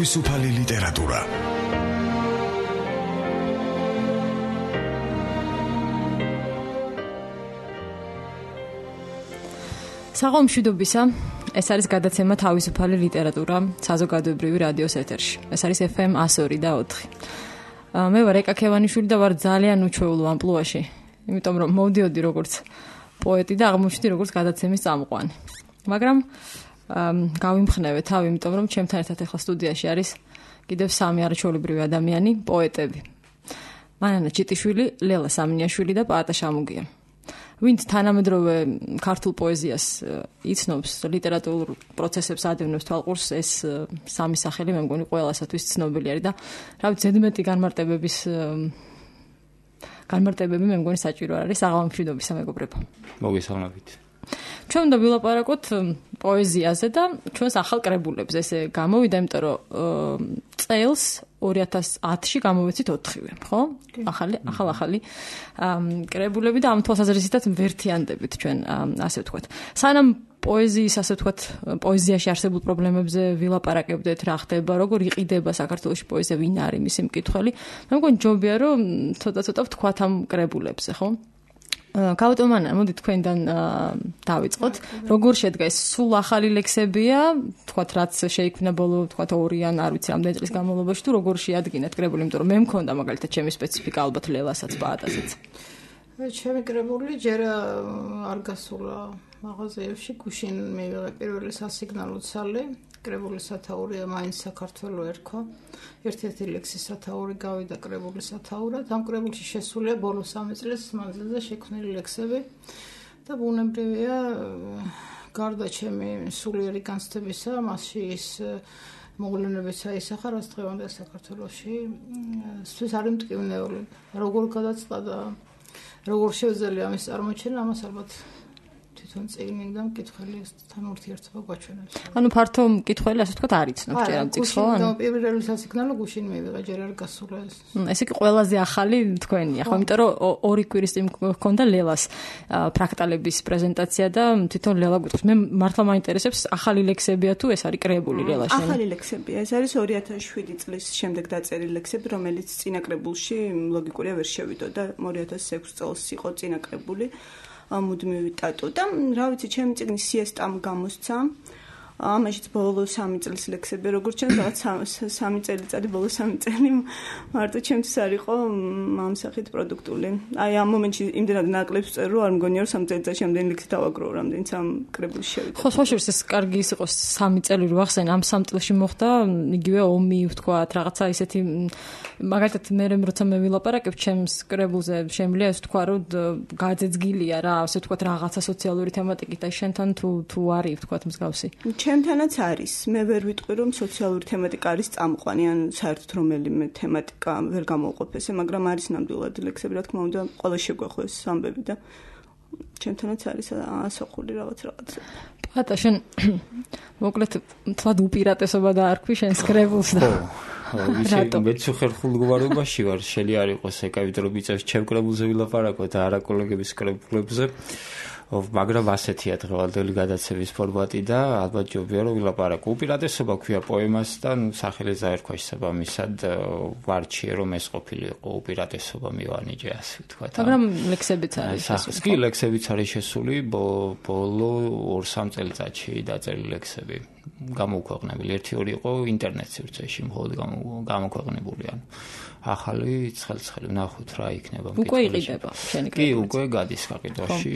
თავისუფალი ლიტერატურა. საღამომშვიდობისა, ეს არის გადაცემა თავისუფალი ლიტერატურა საზოგადოებრივი რადიოს ეთერში. ეს არის FM 102.4. მე ვარ ეკა ქევანიშვილი და ვარ ძალიან უჩვეულო ამპლუაში, იმიტომ რომ მოვდიოდი როგორც პოეტი და აღმოჩნდი როგორც გადაცემის წამყვანი. მაგრამ გავიმხნევე თავი, იმიტომ რომ ჩემთან ერთად ახლა სტუდიაში არის კიდევ სამი არაჩვეულებრივი ადამიანი, პოეტები. მანანა ჩიტიშვილი, ლელა სამინიაშვილი და პაატა შამუგია. ვინც თანამედროვე ქართულ პოეზიას იცნობს, ლიტერატურულ პროცესებს ადევნებს თვალყურს, ეს სამი სახელი მე მგონი ყველასათვის ცნობილი არის და რა ვიცი, ზედმეტი განმარტებები მე მგონი საჭირო არის. საღამომშვიდობისა მეგობრებო. მოგესალმებით. ჩვენ უნდა ვილაპარაკოთ პოეზიაზე და ჩვენს ახალ კრებულებზე. ესე გამოვიდა, იმიტომ რომ წელს 2010-ში გამოვეცით 4-ვე, ხო? ახალი კრებულები და ამ თვალსაზრისითაც ვერთიანდებით ჩვენ, ასე ვთქვათ. სანამ პოეზიის, ასე ვთქვათ, პოეზიაში არსებულ პრობლემებზე ვილაპარაკებდეთ, რა ხდება, როგორ იყიდება საქართველოში პოეზია, ვინ არის მისი მკითხველი. მე მგონი ჯობია, რომ ცოტა ვთქვათ ამ კრებულებზე, ხო? გაუტომანა, მოდი თქვენიდან დავიწყოთ. როგორ შედგა ეს? სულ ახალი ლექსებია, თქვათ, რაც შეიქმნა ბოლო, თქვათ, 2 ან არ ვიცი რამდენი წლის განმავლობაში, თუ როგორ შეადგინეთ კრებული, იმიტომ რომ მე მქონდა მაგალითად ჩემი სპეციფიკა, ალბათ ლელასაც, პაატასაც. ჩემი კრებული ჯერ არ გასულა მაღაზიებში, გუშინ მივიღე პირველი სასიგნალო ცალი. კრებული სათაურია მაინც საქართველო ერქვა. ერთ-ერთი ლექსის სათაური გავიდა კრებული სათაურად. ამ კრებულში შესულია ბოლო 3 წლის მანძილზე შექმნილი ლექსები და ბუნებრივია, გარდა ჩემი სულიერი განცდებისა, მასში ის მოვლენებიც აისახა, რაც დღევანდელ საქართველოში სულ არ იმტკივნეული. როგორ გადაწყდა, როგორ შევძელია ამის წარმოჩენა, ამას ალბათ თვითონ წიგნი და მკითხველთან ურთიერთობა გვაჩვენებს. ანუ ფართო მკითხველი, ასე ვთქვათ, არ იცნობს ჯერ ამ წიგნს, ხო? ანუ პირველი სასიგნალო გუშინ მივიღე, ჯერ არ გასულა ეს. ესე კი ყველაზე ახალი თქვენია, ხო? იმიტომ რომ 2 კვირის წინ მქონდა ლელას ფრაქტალების პრეზენტაცია და თვითონ ლელა გვიტყვის. მე მართლა მაინტერესებს, ახალი ლექსებია თუ ეს არის კრებული ლელაში? ახალი ლექსებია. ეს არის 2007 წლის შემდეგ დაწერილი ლექსები, რომელიც წინა კრებულში ლოგიკურია ვერ შევიდოდა. 2006 წელს იყო წინა კრებული. მუდმივი ტატუ და რა ვიცი, ჩემი წიგნის სიესტამ გამოსცა. ამაშიც ბოლო 3 წლის ლექსები, როგორც ჩანს, რაღაც 3 წელიწადი, ბოლო 3 წელი მარტო ჩემთვის არ იყო ამ სახით პროდუქტული. აი ამ მომენტში იმდენად ნაკლებს წერ, რომ არ მგონია, რომ 3 წელიწადში ამდენი ლექსი დავაგროვო, რამდენიც ამ კრებულში შევიდა. ხო, ხოშურს ეს კარგი ის იყოს 3 წელი რო ახსენ, ამ 3 წელში მოხდა იგივე ომი, ვთქვათ, რაღაცა ისეთი, მაგალითად მე როცა მე ვილაპარაკებ ჩემს კრებულზე, შემიძლია ეს ვთქვა, რომ გაძეძგილია რა, ასე ვთქვათ, რაღაცა სოციალური თემატიკით, აი შენთან თუ არის, ვთქვათ, მსგავსი. ჩემთანაც არის. მე ვერ ვიტყვი, რომ სოციალური თემატიკა არის წამყვანი, ან საერთოდ რომელიმე თემატიკა ვერ გამოვყოფ ესე, მაგრამ არის ნამდვილად ლექსები, რა თქმა უნდა, ყველა შეგვეხო ეს ამბები და ჩემთანაც არის ასახული რაღაც. პატა, შენ მოკლედ თვად უპირატესობა დაარქვი შენს კრებულს და რატო? მეც ხერხულგვარობაში ვარ, შელი არ იყოს ეკა, იმიტომ რომ იწევს ჩემ კრებულზე ვილაპარაკო და არა კოლეგების კრებულებზე. მაგრამ ასეთია დღევანდელი გადაცემის ფორმატი და ალბათ ჯობია რომ ვილაპარაკო. უპირატესობა ქვია პოემას და სახელი დაერქვა შესაბამისად ვარჩიე რომ ეს ყოფილიყო უპირატესობა მივანიჭე, ასე ვთქვათ. მაგრამ ლექსებიც არის შესული. კი, ლექსებიც არის შესული, ბოლო 2-3 წელიწადში დაწერილი ლექსები გამოუქვეყნებული. 1-2 იყო ინტერნეტ სივრცეში მხოლოდ გამოქვეყნებული, ანუ ახალი ცხელ-ცხელი ვნახოთ რა იქნება. უკვე იყიდება შენი კრებული? კი, უკვე გადის გაყიდვაში.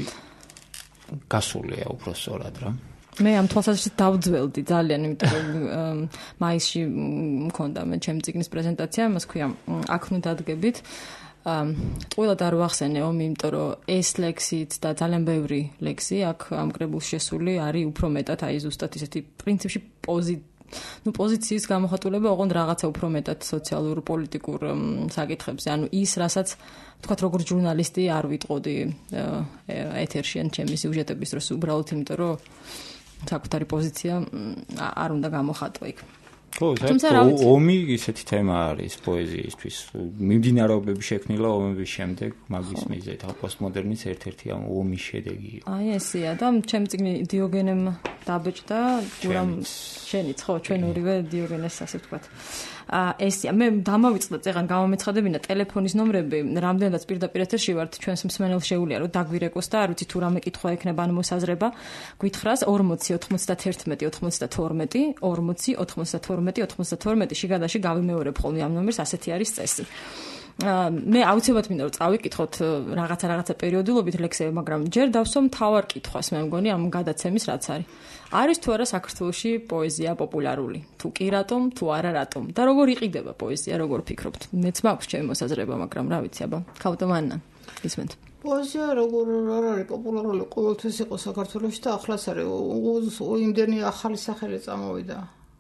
გასულია უბრალოდ რა. მე ამ თვალსაზრისით დავძველდი ძალიან, იმიტომ რომ მაისში მქონდა მე ჩემი წიგნის პრეზენტაცია, მას ქვია აქ ნუ დადგებით. ტყუილად არ ვახსენე ომი, იმიტომ რომ ეს ლექსიც და ძალიან ბევრი ლექსი აქ ამ კრებულში შესული არის უფრო მეტად, აი ზუსტად ისეთი პრინციპში პოზიციის გამოხატულება, ოღონდ რაღაცა უფრო მეტად სოციალურ პოლიტიკურ საკითხებზე. ანუ ის, რასაც ვთქვათ, როგორც ჟურნალისტი არ ვიტყოდი ეთერში ან ჩემი სიუჟეტების დროს, უბრალოდ იმიტომ რომ საკუთარი პოზიცია არ უნდა გამოხატო იქ. ხო, ომი ისეთი თემა არის პოეზიისთვის. მიმდინარეობები შექმნილა ომების შემდეგ, მაგის მიზეზი პოსტმოდერნის ერთ-ერთი ამ ომის შედეგი იყო. აი ესეა და ჩემ წიგნი დიოგენემ დაბეჭდა, გურამ შენიც ხო, ჩვენ ორივე დიოგენეს ასე ვთქვათ. ესია, მე დამავიწყდა წეგან გამომეცხადებინა ტელეფონის ნომრები, რამდენადაც პირდაპირ ეთერში ვართ, ჩვენს მსმენელს შეუძლია რომ დაგვირეკოს და არ ვიცი თუ რამე კითხვა ექნება ან მოსაზრება, გითხრას 40 91 92 40 92 92 შიგადაში გავიმეორებ ხოლმე ამ ნომერს, ასეთი არის წესი. მე აუცილებლად მინდა რომ წავიკითხოთ რაღაცა პერიოდულობით ლექსები, მაგრამ ჯერ დავსვამ თავარ კითხვას, მე მგონი ამ გადაცემის რაც არის. არის თუ არა საქართველოში პოეზია პოპულარული? თუ კი რატომ, თუ არა რატომ? და როგორ იყიდება პოეზია, როგორ ფიქრობთ? მეც მაქვს ჩემი მოსაზრება, მაგრამ რა ვიცი, აბა, ქავტომანნა, გისმენთ. პოეზია როგორ არ არის პოპულარული, ყოველთვის იყო საქართველოში და ახლაც არის, იმდენი ახალი სახელი წამოვიდა.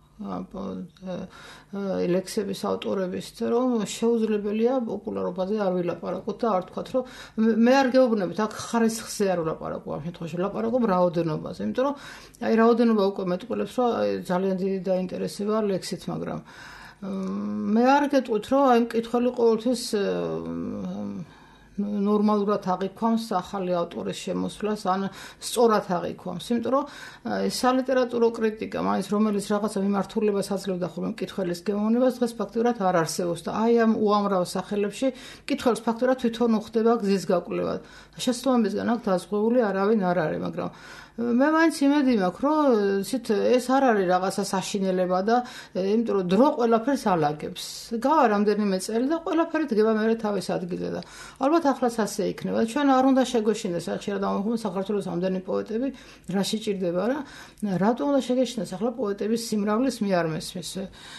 ლექსების ავტორების, რომ შეუძლებელია პოპულარობაზე არ ვილაპარაკოთ და არ თქვათ, რომ მე არ გეუბნებით, აქ ხარისხზე არ ვილაპარაკო ამ შემთხვევაში, ვილაპარაკობ რაოდენობაზე, იმიტომ რომ აი რაოდენობა უკვე მეტყველებს, რომ ძალიან დიდი დაინტერესება ლექსით, მაგრამ მე არ გეტყვით, რომ აი მკითხველი ყოველთვის ნორმალურად აღიქვამს ახალი ავტორის შემოსვლას ან სწორად აღიქვამს, იმიტომ რომ სალიტერატურო კრიტიკა, მაინც რომელიც რაღაცა მიმართულებას აძლევდა ხოლმე მკითხველის გემოვნებას, დღეს ფაქტურად არ არსებობს და აი ამ უამრავ სახელებში მკითხველს ფაქტურად თვითონ უხდება გზის გაკვლევა. შესაბამისგან აქ დაზღვეული არავინ არ არის, მაგრამ მე მაინც იმედი მაქვს, რომ ისეთ ეს არ არის რაღაცა საშინელება და იმიტომ რომ დრო ყველაფერს ალაგებს. გავა რამდენიმე წელი და ყველაფერი დგება მერე თავის ადგილზე და ალბათ ახლაც ასე იქნება. ჩვენ არ უნდა შეგვეშინდეს ახლა შეიძლება დავამხმო საქართველოს ამდენი პოეტები რა შეჭირდება რა. რატომ უნდა შეგეშინდეს ახლა პოეტების სიმრავლის მე არ მესმის.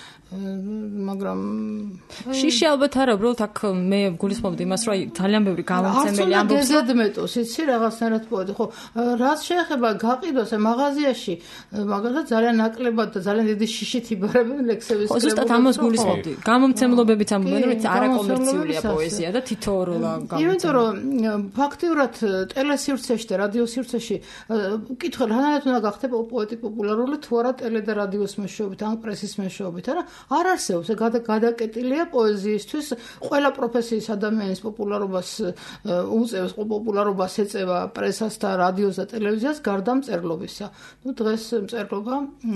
მაგრამ შიში ალბათ არა, უბრალოდ აქ მე გულისხმობდი იმას, რომ ძალიან ბევრი გამომცემელი ამბობს, რომ ზედმეტოს, იცი რაღაცნაირად პოეტი, ხო, რაც შეეხება გაყიდვას მაგაზიაში, მაგალითად ძალიან ნაკლებად და ძალიან დიდი შიშით იბარებენ ლექსების კრებულებს. ხო, ზუსტად ამას გულისხმობდი. გამომცემლობებიც ამბობენ, რომ არაკომერციულია პოეზია და თითოეულა გამომცემლობა. იმიტომ რომ ფაქტიურად ტელესივრცეში და რადიოსივრცეში მკითხველს რანაირად უნდა გახდება პოეტი პოპულარული თუ არა ტელე და რადიოს მეშვეობით, ან პრესის მეშვეობით, არა? არ არსებობს, გადაკეტილია პოეზიისთვის, ყველა პროფესიის ადამიანის პოპულარობას უწევს, პოპულარობას ეწევა პრესას და რადიოს და ტელევიზიას გარდა მწერლობისა. ნუ დღეს მწერლობა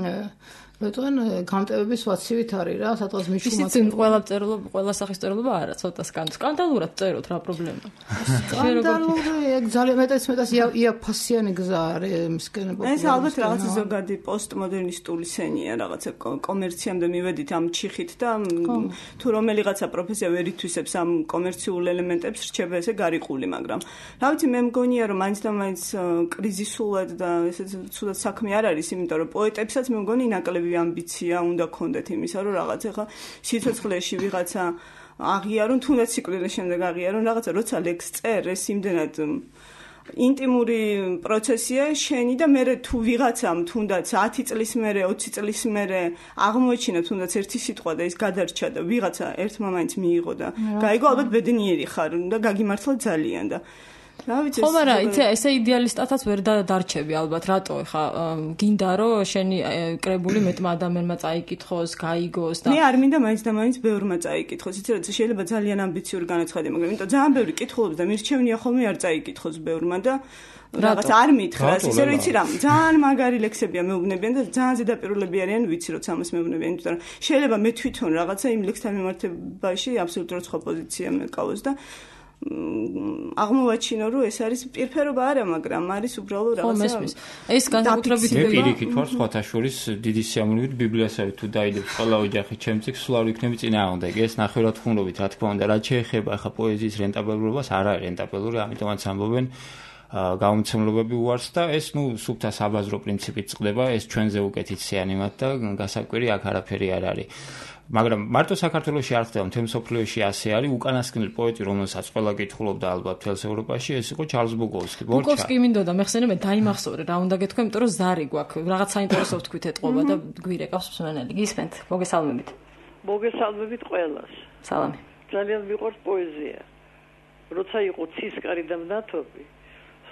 მეტყვენ გამტევების ვაცივით არის რა, სადღაც მიშუმაც. ისიც ყველა სახის მწერლობა არა, ცოტა სკანდალურად წეროთ რა პრობლემა. სკანდალური, ეგ ძალიან მეტად იაფასიანი გზა არის მსკენ პოპულარობის. ეს ალბათ რაღაცა ზოგადი პოსტმოდერნისტული სენია, რაღაცა კომერციამდე მივედით ამ ჩიხით და თუ რომელიღაცა პროფესია ვერ ითვისებს ამ კომერციულ ელემენტებს, რჩება ესე გარიყული, მაგრამ რა ვიცი, მე მგონია რომ მაინც და მაინც კრიზისულად და ესე ცუდად საქმე არ არის, იმიტომ რომ პოეტებსაც მე მგონი ნაკლები ამბიცია უნდა ქონდეთ იმისა, რომ რაღაც ახლა სიცოცხლეში ვიღაცა აღიარონ, თუნდაც სიკვდილის შემდეგ აღიარონ რაღაცა, როცა ლექს წერ, ეს იმდენად ინტიმური პროცესია შენი და მე თუ ვიღაცამ თუნდაც 10 წლის მერე, 20 წლის მერე აღმოეჩინა თუნდაც ერთი სიტყვა და ის გადარჩა და ვიღაცა ერთმა მაინც მიიღო და გაიგო, ალბათ ბედნიერი ხარ და გაგიმართლა ძალიან და რა ვიცი, ხო, მაგრამ იცი, ესე იდეალისტათაც ვერ დარჩები ალბათ, რატო ხა გინდა რომ შენი კრებული მეტმა ადამიანმა წაიკითხოს, გაიგოს და მე არ მინდა მაინც და მაინც ბევრმა წაიკითხოს, იცი რა, შეიძლება ძალიან ამბიციური განაცხადი, მაგრამ იმიტომ ძალიან ბევრი კითხულობს და მირჩევნია ხოლმე არ წაიკითხოს ბევრმა და რაღაც არ მითხრას, ისე რომ იცი რა, ძალიან მაგარი ლექსებია მეუბნებიან და ძალიან ზედაპირულები არიან, ვიცი რომ ამას მეუბნებიან, იმიტომ რომ შეიძლება მე თვითონ რაღაცა იმ ლექსთან მიმართებაში აბსოლუტურად სხვა პოზიცია მეკავოს და აღმოვაჩინო რომ ეს არის პირფერობა არა, მაგრამ არის უბრალოდ რაღაცა. ეს განსაკუთრებით მე პირიქით ვარ სხვათა შორის დიდი სიამოვნებით ბიბლიასავით თუ დაიდებს ყველა ოჯახი ჩემ წიგნს, სულ არ ვიქნები წინააღმდეგი. ეს ნახევრად ხუმრობით, რა თქმა უნდა, რაც შეეხება ახლა პოეზიის რენტაბელურობას, არ არის რენტაბელური, ამიტომაც ამბობენ გამომცემლობები უარს და ეს ნუ სუფთა საბაზრო პრინციპით წყდება, ეს ჩვენზე უკეთით სიანიმად და გასაკვირი აქ არაფერი არ არის. მაგრამ მარტო საქართველოში არ ხდება, მთელ მსოფლიოში ასე არის. უკანასკნელი პოეტი, რომელსაც ყველა კითხულობდა ალბათ მთელს ევროპაში, ეს იყო ჩარლზ ბუკოვსკი. ბუკოვსკი მინდოდა მეხსენე, მე დაიმახსოვრე რა უნდა გეთქვა, იმიტომ რომ ზარი გვაქვს, რაღაც საინტერესო თქვით ეთყობა და გვირეკავს მსმენელი. გისმენთ, მოგესალმებით. მოგესალმებით ყველას. სალამი. ძალიან მიყვარს პოეზია. როცა იყო ცისკარი და მნათობი,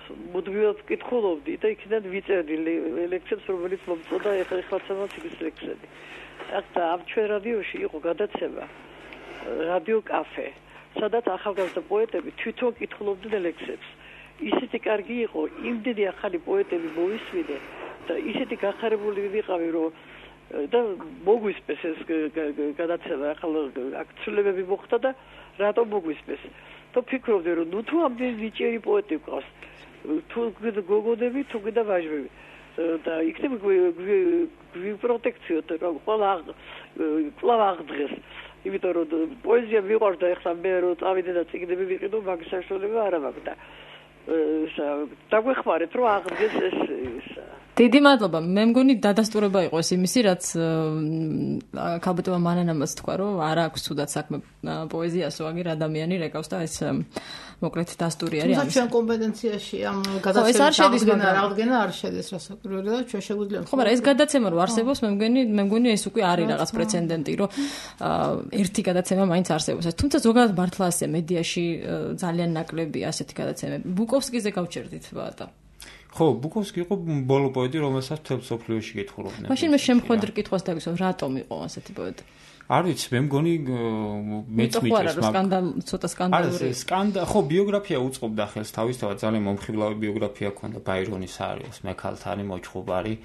მუდმივად ვკითხულობდი და იქიდან ვიწერდი ლექციებს, რომელიც მომწოდა ეხლაცამაც ის ლექსები. ახლა ამ ჩვენ რადიოში იყო გადაცემა რადიო კაფე, სადაც ახალგაზრდა პოეტები თვითონ კითხულობდნენ ლექსებს. ისეთი კარგი იყო, იმდენი ახალი პოეტები მოისმინე და ისეთი გახარებული ვიყავი, რომ და მოგვისმეს ეს გადაცემა, ახლა აქ ცვლილებები მოხდა და რატომ მოგვისმეს? და ფიქრობდი, რომ ნუ თუ ამდენი ნიჭიერი პოეტი გვყავს, თუ გოგონები, თუ და ვაჟები და იქნებ გვიპროტექციოთ, რომ კვლავ აღდგეს. იმიტომ რომ პოეზია მიყვარდა, ეხლა მე რომ წავიდე და წიგნები ვიყიდო, მაგის საშუალება არ მაქვს და დაგვეხმარეთ რომ აღდგეს ეს. დიდი მადლობა. მე მგონი დადასტურება იყო ეს იმისი, რაც ქალბატონმა მანანამაც თქვა, რომ არ აქვს თუდად საქმე პოეზიასო, აგერ ადამიანი რეკავს და ეს მოკლედ დასტური არის ამის. ჩვენ კომპეტენციაში ამ გადაცემის აღდგენა არ შედის რასაკვირველია და ჩვენ შეგვიძლია. ხო, მაგრამ ეს გადაცემა რო არსებობს, მე მგონი ეს უკვე არის რაღაც პრეცედენტი, რომ ერთი გადაცემა მაინც არსებობს. თუმცა ზოგადად მართლა ასე მედიაში ძალიან ნაკლები ასეთი გადაცემები. ბუკოვსკიზე გავჩერდით ბატა. ხო, ბუკოვსკი იყო ბოლო პოეტი, რომელსაც მთელ მსოფლიოში კითხულობდნენ. მაშინ მე შემხვედრ კითხვას დაგისვამ, რატომ იყო ასეთი პოეტი? არ ვიცი, მე მგონი მეც მიჭირს, მაგრამ ცოტა სკანდალური. ხო, ბიოგრაფია უწყობდა ხელს თავისთავად, ძალიან მომხიბლავი ბიოგრაფია ჰქონდა ბაირონის არის, მექალთანი, მოჭხუბარი,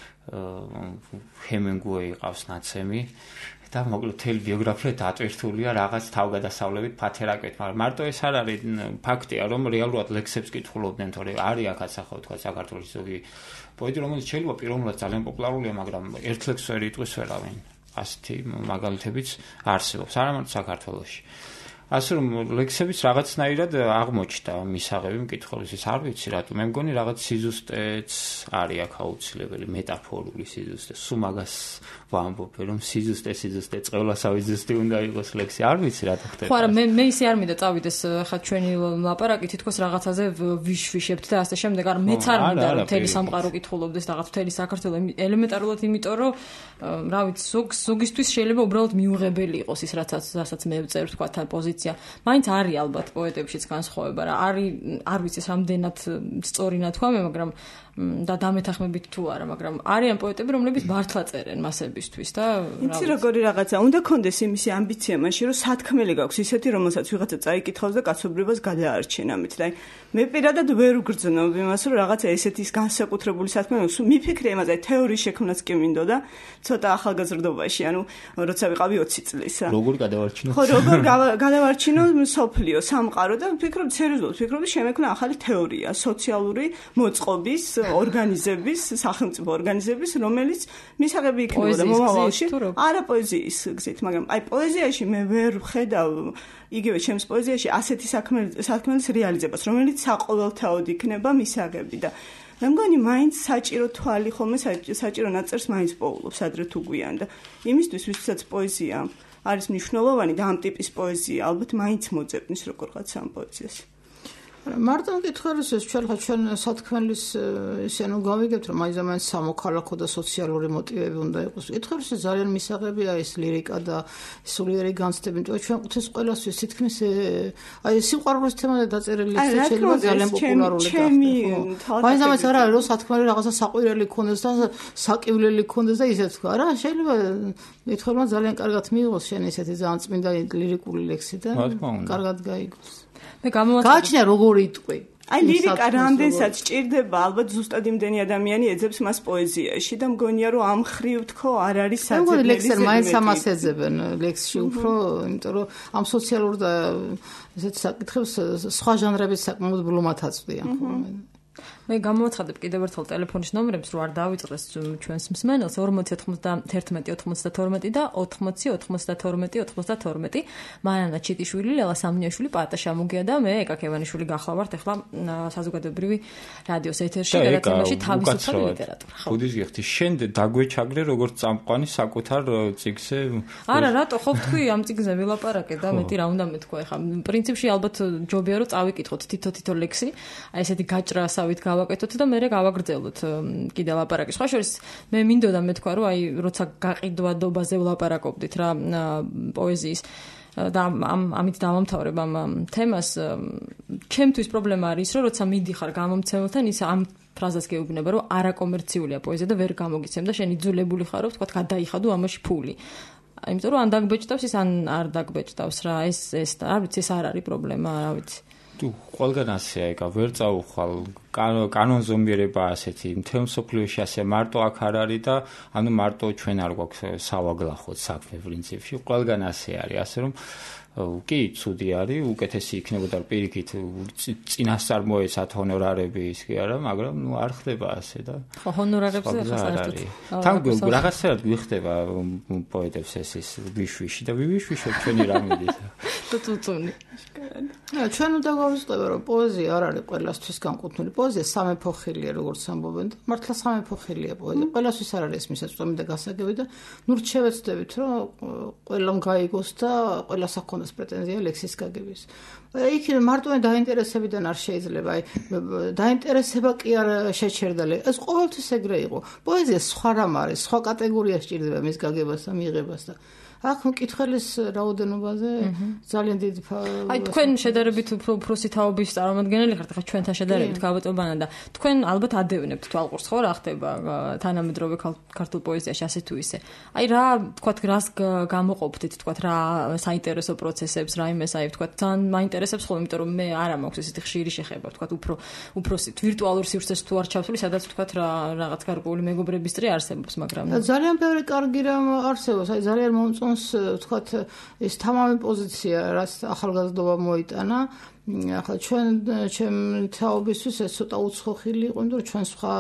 ჰემინგუეი ყავს ნაცემი. და მოკლედ მთელი ბიოგრაფია დატვირთულია რაღაც თავგადასავლებით ფათერაკეთ, მაგრამ მარტო ეს არ არის ფაქტია, რომ რეალურად ლექსებს კითხულობდნენ, თორე არის აქაც ახლა თქვა საქართველოს ზოგი პოეტი, რომელიც შეიძლება პიროვნულად ძალიან პოპულარულია, მაგრამ ერთ ლექსს ვერ იტყვის ვერავინ. ასეთი მაგალითებიც არსებობს, არა მარტო საქართველოში. ასე რომ ლექსებიც რაღაცნაირად აღმოჩნდა მისაღები მკითხველის, არ ვიცი რატომ. მე მგონი რაღაც სიზუსტეც არის აქ აუცილებელი, მეტაფორული სიზუსტე. სულ მაგას ვამბობ, რომ სიზუსტე წყევლასავი ზუსტი უნდა იყოს ლექსი. არ ვიცი რატო ხდება. ხო, არა, მე ისე არ მინდა წავიდეს ხა ჩვენი ლაპარაკი თითქოს რაღაცაზე ვიშვიშებთ და ასე შემდეგ. არა, მეც არ მინდა რომ მთელი სამყარო კითხულობდეს რაღაც მთელი საქართველო ელემენტარულად, იმიტომ რომ რა ვიცი, ზოგისთვის შეიძლება უბრალოდ მიუღებელი იყოს ის რასაც მე ვწერ თქვა თან პოზიცია. მაინც არის ალბათ პოეტებშიც განსხვავება რა. არ ვიცი რამდენად სწორი ნათქვამი, მაგრამ და დამეთანხმებით თუ არა, მაგრამ არიან პოეტები, რომლებიც მართლა წერენ მასებისთვის და იცი როგორი რაღაცა, უნდა კონდეს იმისი ამბიცია მაშინ, რომ სათქმელი გაქვს ისეთი, რომელსაც ვიღაცა წაიკითხავს და კაცობრიობას გადაარჩენ ამით. და მე პირადად ვერ ვგრძნობ იმას, რომ რაღაცა ესეთის განსაკუთრებული სათქმელი აქვს. მიფიქრე იმაზე, თეორიის შექმნაც კი მინდოდა, ცოტა ახალგაზრდობაში, ანუ როცა ვიყავი 20 წლის. როგორ გადავარჩინო? ხო, როგორ გადავარჩინო სოფლიო, სამყარო და ვფიქრობ, სერიოზულად ვფიქრობ, შემექმნა ახალი თეორია, სოციალური მოწყობის ორგანიზების, სახელმწიფო ორგანიზების, რომელიც მისაღები იქნებოდა მომავალში, არა პოეზიის გზით, მაგრამ აი პოეზიაში მე ვერ ვხედავ იგივე ჩემს პოეზიაში ასეთი საქმეების რეალიზებას, რომელიც საყოველთაოდ იქნება მისაღები და მე მგონი მაინც საჭირო თვალი ხოლმე საჭირო ნაწერს მაინც პოულობს ადრე თუ გვიან და იმისთვის ვისაც პოეზია არის მნიშვნელოვანი და ამ ტიპის პოეზია ალბათ მაინც მოძებნის როგორღაც ამ პოეზიას. მარტო მკითხველის ეს ჩვენ სათქმელის ისე ნუ გავიგებთ რომ მაინც სამოქალაქო და სოციალური მოტივები უნდა იყოს. მკითხველის ძალიან მისაღებია ეს ლირიკა და სულიერი განცდები, იმიტომ რომ ჩვენ ყვთის ყველასთვის თითქმის აი სიყვარულის თემაზე დაწერილი ლექსი შეიძლება ძალიან პოპულარული გახდეს. მაინც არ არის რომ სათქმელი რაღაცა საყვირელი ქონდეს და საკივლელი ქონდეს და ისე თქვა რა, შეიძლება მკითხველმა ძალიან კარგად მიიღოს შენ ესეთი ძალიან წმინდა ლირიკული ლექსი და კარგად გაიგოს. მე გააჩნია როგორი იტყვი. აი ლირიკა რამდენსაც ჭირდება, ალბათ ზუსტად იმდენი ადამიანი ეძებს მას პოეზიაში და მგონია რომ ამ ხრივ თქო არ არის საძებნელი. ლექსები მაინც ამას ეძებენ ლექსში უფრო, იმიტომ რომ ამ სოციალურ და ესეთ საკითხებს სხვა ჟანრების საკმაოდ ბლომად აწვდიან ხოლმე. მე გამოვაცხადებ კიდევ ერთხელ ტელეფონის ნომრებს, რომ არ დავიწყდეს ჩვენს მსმენელს 409192 და 809292. მანანა ჩიტიშვილი, ლელა სამნიაშვილი, პატა შამუგია და მე ეკა ქევანიშვილი გახლავართ ახლა საზოგადოებრივი რადიოს ეთერში გადაცემაში თავისუფალი ლიტერატურა. ხუდის გიხდი, შენ დაგვეჩაგრე როგორც წამყვანი საკუთარ წიგნზე. არა, რატო ხო ვთქვი ამ წიგნზე ვილაპარაკე და მეტი რა უნდა მეთქვა ახლა. პრინციპში ალბათ ჯობია რომ წავიკითხოთ თითო ლექსი, აი ესეთი გაჭრასავით გავაკეთოთ და მე გავაგრძელოთ კიდე ლაპარაკი. სხვა შორის მე მინდოდა მეთქვა რომ აი როცა გაყიდვადობაზე ვლაპარაკობდით რა პოეზიის და ამით დავამთავრებ ამ თემას ჩემთვის პრობლემა არის ის, რომ როცა მიდიხარ გამომცემელთან, ის ამ ფრაზას გეუბნება, რომ არაკომერციულია პოეზია და ვერ გამოგიცემ და შენ იძულებული ხარ, რომ თქვა გადაიხადო ამაში ფული. იმიტომ რომ ან დაგბეჭდავს ის, ან არ დაგბეჭდავს რა, ეს რა ვიცი, ეს არ არის პრობლემა, რა ვიცი. თუ ყველგან ასეა, ეკა ვერ წაუხვალ კანონზომიერება ასეთი, მთელ მსოფლიოში ასე მარტო აქ არ არის და ანუ მარტო ჩვენ არ გვაქვს სავაგლახოთ საქმე პრინციპში, ყველგან ასე არის, ასე რომ კი, ცუდი არის, უკეთესი იქნებოდა პირიქით წინასწარ მოეცათ ჰონორარები ის კი არა, მაგრამ ნუ არ ხდება ასე და ხო, ჰონორარებზე ხას არ არის. თან რაღაცერად გვიხდება პოეტებს ეს ვიშვიში და ვიშვიშობ ჩვენი რამედით. თუთუნი. ჩვენ უნდა გავუწყდება, რომ პოეზია არ არის ყველასთვის განკუთვნილი. პოეზია სამეფოხილია, როგორც ამბობენ და მართლა სამეფოხილია პოეზია. ყველასთვის არ არის მისაწვდომი და გასაგები და ნუ რჩევეთდებით, რომ ყველამ გაიგოს და ყველას აქვს პრეტენზია ლექსის გაგების. იქ მარტო დაინტერესებიდან არ შეიძლება, დაინტერესება კი არ შეჩერდა. ეს ყოველთვის ეგრე იყო. პოეზია სხვა რამ არის, სხვა კატეგორია სჭირდება მის გაგებას და მიიღებას და აქ მკითხველის რაოდენობაზე ძალიან დიდი აი თქვენ შედარებით უფროსი თაობის წარმომადგენელი ხართ, ხა ჩვენთან შედარებით გავატობანა და თქვენ ალბათ ადევნებთ თვალყურს, ხო რა ხდება თანამედროვე ქართულ პოეზიაში ასე თუ ისე. აი რა თქვათ რას გამოყოფდით, თქვათ რა საინტერესო პროცესებს, რა იმეს აი თქვათ ძალიან მაინტერესებს ხოლმე, იმიტომ რომ მე არა მაქვს ესეთი ხშირი შეხება, თქვათ უფროსი ვირტუალურ სივრცეს თუ არ ჩავთვლი, სადაც თქვათ რაღაც გარკვეული მეგობრების წრე არსებობს, მაგრამ ძალიან ბევრი კარგი რამ არსებობს, აი ძალიან მომწონს თქვათ ეს თამამი პოზიცია, რაც ახალგაზრდობა მოიტანა. ახლა ჩემ თაობისთვის ეს ცოტა უცხოხილი იყო, იმიტომ რომ ჩვენ სხვა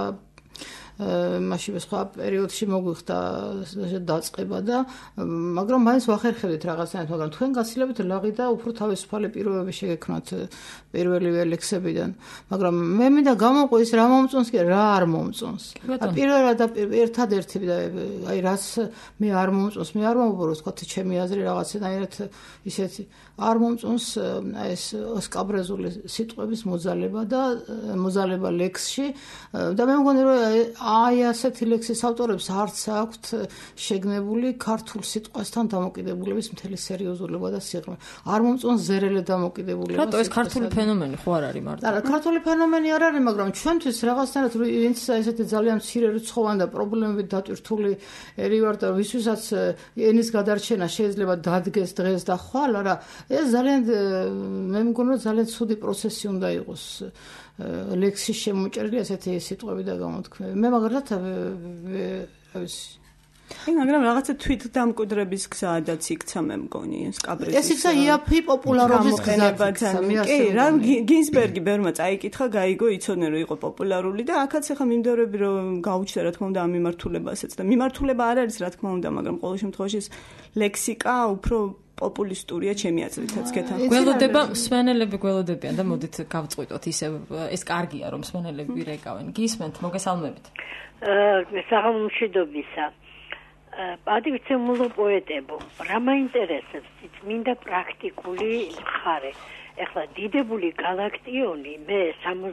მაშინ სხვა პერიოდში მოგვიხდა დაწყება და მაგრამ მაინც ვახერხებდით რაღაცნაირად, მაგრამ თქვენ გაცილებით ლაღი და უფრო თავისუფალი პირობები შეგექმნათ პირველივე ლექსებიდან. მაგრამ მე მინდა გამოვყო ის რა მომწონს კი რა არ მომწონს. პირველად და ერთადერთი აი რაც მე არ მომწონს, მე არ მომბორო თქვა ჩემი აზრი რაღაცნაირად ისეთი არ მომწონს ეს ოსკაბრეზული სიტყვების მოძალება ლექსში და მე მგონი რომ აი ასეთი ლექსის ავტორებს არც აქვთ შეგნებული ქართულ სიტყვასთან დამოკიდებულების მთელი სერიოზულობა და სიღრმე. არ მომწონს ზერელე დამოკიდებულება. რატო ეს ქართული ფენომენი ხო არ არის მარტო? არა, ქართული ფენომენი არ არის, მაგრამ ჩვენთვის რაღაცნაირად ვინც ესეთი ძალიან მცირე რიცხოვანი და პრობლემებით დატვირთული ერი ვარ და ვისვისაც ენის გადარჩენა შეიძლება დადგეს დღეს და ხვალ, არა, ეს ძალიან მე მგონი რომ ძალიან ცუდი პროცესი უნდა იყოს. ლექსის შემოჭრილი ასეთი სიტყვები და გამოთქმები. მე მაგალითად მაგრამ რაღაცა თვით დამკვიდრების გზადაც იქცა მე მგონი სკაბრეზის. ეს იქცა იაფი პოპულარობის გზადაც. კი, რა გინსბერგი ბერმა წაიკითხა, გაიგო, იცოდნენ რომ იყო პოპულარული და აქაც ახლა მიმდევრები რომ გაუჩნდა რა თქმა უნდა ამ მიმართულებასაც და მიმართულება არ არის რა თქმა უნდა, მაგრამ ყოველ შემთხვევაში ლექსიკა უფრო პოპულისტურია ჩემი აზრითაც გეთან. გველოდება მსმენელები გველოდებიან და მოდით გავწყვიტოთ ისე ეს კარგია რომ მსმენელები რეკავენ. გისმენთ, მოგესალმებით. საღამომშვიდობისა. პატივცემულო პოეტებო, რა მაინტერესებს წმინდა პრაქტიკული მხარე. ეხლა დიდებული გალაქტიონი მე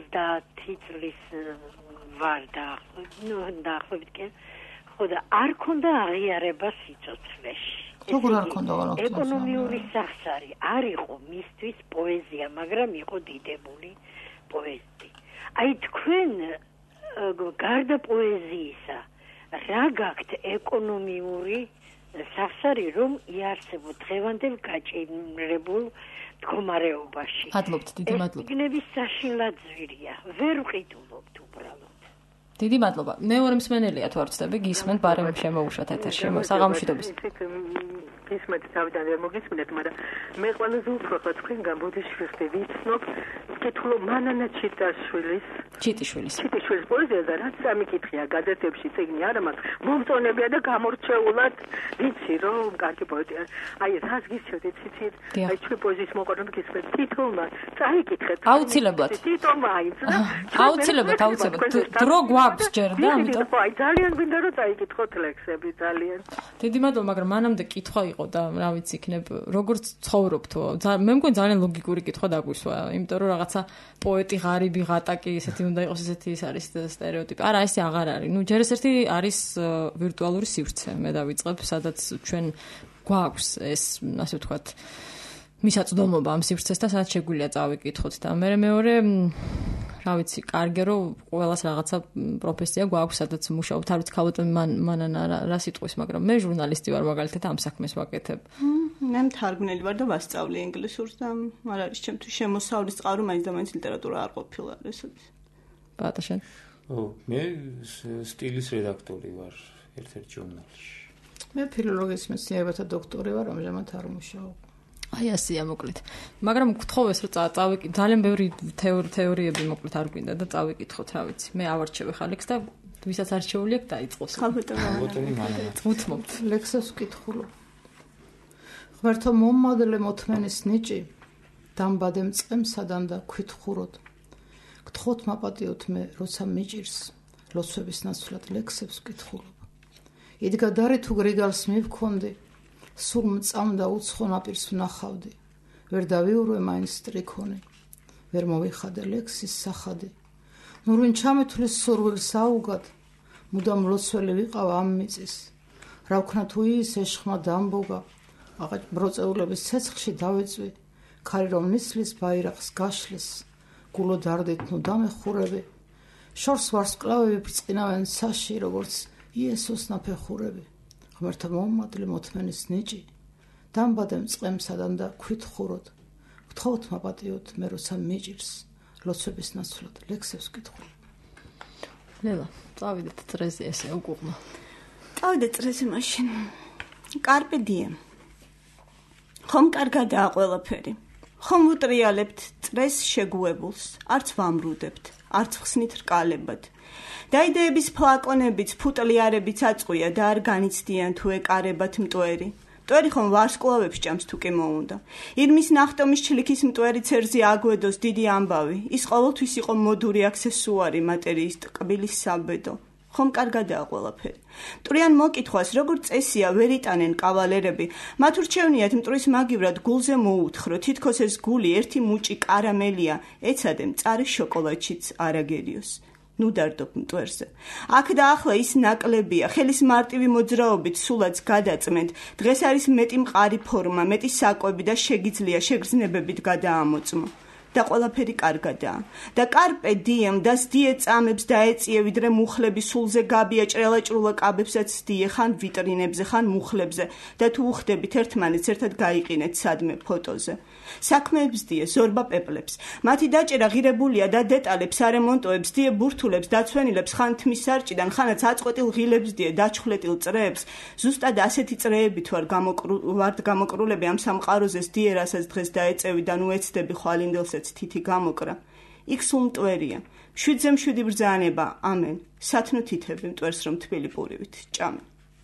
70 წლის ვარ და დაახლოებით კი ხო და არ ქონდა აღიარება სიცოცხლეში. როგორ არ ქონდა გალაქტიონი? ეკონომიური სახსარი არ იყო მისთვის პოეზია, მაგრამ იყო დიდებული პოეტი. აი თქვენ გარდა პოეზიისა რა გაქვთ ეკონომიური სახსარი რომ იარსებო დღევანდელ გაჭირებულ მდგომარეობაში? მადლობთ, დიდი მადლობა. ეგნების საშინლად ზვირია, ვერ ვყიდულობთ უბრალოდ. დიდი მადლობა. მეორე მსმენელია თუ არ ვცდები, გისმენთ, ბარემ შემოუშვათ ეთერში. საღამომშვიდობის. გისმენთ, თავიდან ვერ მოგისმენთ, მაგრამ მე ყველაზე უფრო თქვენგან ბოდიშვილი ვიცნობ, ვკითხულობ მანანა ჩიტაშვილის პოეზიაზე, რაც სამიკითხია გაზეთებში წიგნი არა, მაგრამ მომწონებია და გამორჩეულად ვიცი, რომ კარგი პოეტია. აი, რას გისჩევთ, იცით? აი, ჩვენ პოეზიის მოყვარული გისმენთ, თითოეულმა წაიკითხეთ. აუცილებლად. თითოეულმა აიც და აუცილებლად. დრო გვაქვს ჯერ და ამიტომ აი, ძალიან გვინდა რომ წაიკითხოთ ლექსები, ძალიან. დიდი მადლობა, მაგრამ მანამდე კითხვა იყო და რა ვიცი იქნებ როგორც ცხოვრობთო. მე მგონი ძალიან ლოგიკური კითხვა დაგვისვა, იმიტომ რომ რაღაცა პოეტი ღარიბი ღატაკი ესეთი უნდა იყოს, ესეთი ის არის სტერეოტიპი. არა, ესე აღარ არის. ნუ ჯერ ერთი არის ვირტუალური სივრცე, მე დავიწყებ, სადაც ჩვენ გვაქვს ეს, ასე ვთქვათ, მისაწვდომობა ამ სივრცეს და სადაც შეგვიძლია წავიკითხოთ და მეორე რა ვიცი, კარგია რომ ყველას რაღაცა პროფესია გვაქვს, სადაც მუშაობთ, არ ვიცი ქალბატონი მანან რა სიტყვის, მაგრამ მე ჟურნალისტი ვარ მაგალითად ამ საქმეს ვაკეთებ. მე მთარგმნელი ვარ და ვასწავლი ინგლისურს და არ არის ჩემთვის შემოსავლის წყარო, მაინც და მაინც ლიტერატურა არ ყოფილა ესეც. ბატა შენ? მე სტილის რედაქტორი ვარ ერთ-ერთ ჟურნალში. მე ფილოლოგიის მეცნიერებათა დოქტორი ვარ, ამჟამად არ მუშაობ. აი ასეა მოკლედ. მაგრამ გთხოვეს რომ წავიკითხოთ, ძალიან ბევრი თეორიები მოკლედ არ გვინდა და წავიკითხოთ, რა ვიცი. მე ავარჩევ ხა ლექს და ვისაც არჩეული აქვს დაიწყოს. ქალბატონი მანა. უთმობთ. ლექსებს ვკითხულობ. ღმერთო მომმადლე მოთმენის ნიჭი, დამბადე მწყემსადან და ქვითხუროდ. გთხოვთ მაპატიოთ მე, როცა მიჭირს, ლოცვების ნაცვლად ლექსებს ვკითხულობ. იდგა დარი თუ გრიგალს მივქონდი, სულ მწამდა უცხო ნაპირს ვნახავდი, ვერ დავიურვე მაინც ტრიქონი, ვერ მოვიხადე ლექსის სახადი. ნურვინ ჩამეთulis სურვილს აუგად, მუდამ ლოცველი ვიყავ ამ მიწის. რა ვქნა თუ ის ეშხმა დამბოგა, აღარ ბროწეულების ცეცხლში დავეწვი, ქარი რომ ნისლის ბაირაღს გაშლის, გულო დარდით ნუ დამეხურები. შორს ვარსკვლავები ბრწყინავენ საში, როგორც იესოს ნაფეხურები. ღმერთო მომმადლე მოთმენის ნიჭი, დამბადე მწყემსადან და ქვითხუროდ. გთხოვთ მაპატიოთ მე როცა მიჭირს, ლოცვების ნაცვლად ლექსებს ვკითხულობ. ლელა, წავიდეთ წრეზე ესე უგუღმა. წავიდეთ წრეზე მაშინ. კარპე დiem. ხომ კარგადაა ყველაფერი. ხომ ვუტრიალებთ წრეს შეგუებულს, არც ვამრუდებთ, არც ხსნით რკალებად. და იდეების ფლაკონებიც, ფუტლიარებიც აწყვია და არ განიცდიან თუ ეკარებათ მტვერი. მტვერი ხომ ვარსკვლავებს ჭამს თუ კი მოუნდა. ირმის ნახტომის ჩლიქის მტვერი ცერზე აგვედოს დიდი ამბავი. ის ყოველთვის იყო მოდური აქსესუარი მატერიის ტკბილის საბედო. ხომ კარგადაა ყველაფერი. მტვრიან მოკითხვას, როგორ წესია ვერ იტანენ კავალერები, მათ ურჩევნიათ მტვრის მაგივრად გულზე მოუთხრო, თითქოს ეს გული ერთი მუჭი კარამელია, ეცადე მწარე შოკოლადშიც არ აგერიოს. ნუ დარდობ მტვერზე. აქ და ახლა ის ნაკლებია, ხელის მარტივი მოძრაობით სულაც გადაწმენთ. დღეს არის მეტი მყარი ფორმა, მეტი საკვები და შეგიძლია შეგრძნებებით გადაამოწმო. და ყველაფერი კარგადაა. და კარპე დiem და სდიე წამებს დაეწიე, ვიდრე მუხლები სულზე გაბია ჭრელა-ჭრულა კაბებსაც სდიე, ხან ვიტრინებზე, ხან მუხლებზე და თუ უხდებით ერთმანეთს ერთად გაიყინეთ სადმე ფოტოზე. საქმეებს დიე, ზორბა პეპლებს. მათი დაჭერა ღირებულია და დეტალებს არემონტოებს დიე, ბურთულებს, დაცვენილებს, ხან თმის სარჭიდან, ხანაც აწყვეტილ ღილებს დიე, დაჩხვლეტილ წრეებს. ზუსტად ასეთი წრეებით ვართ გამოკრულები ამ სამყაროზე სდიე, რასაც დღეს დაეწევი და ნუ ეცდები ხვალინდელსაც თითი გამოკრა. იქ სულ მტვერია. 7-7 ბრძანება, ამენ. სათნო თითები მტვერს რომ თბილი პურივით ჭამენ.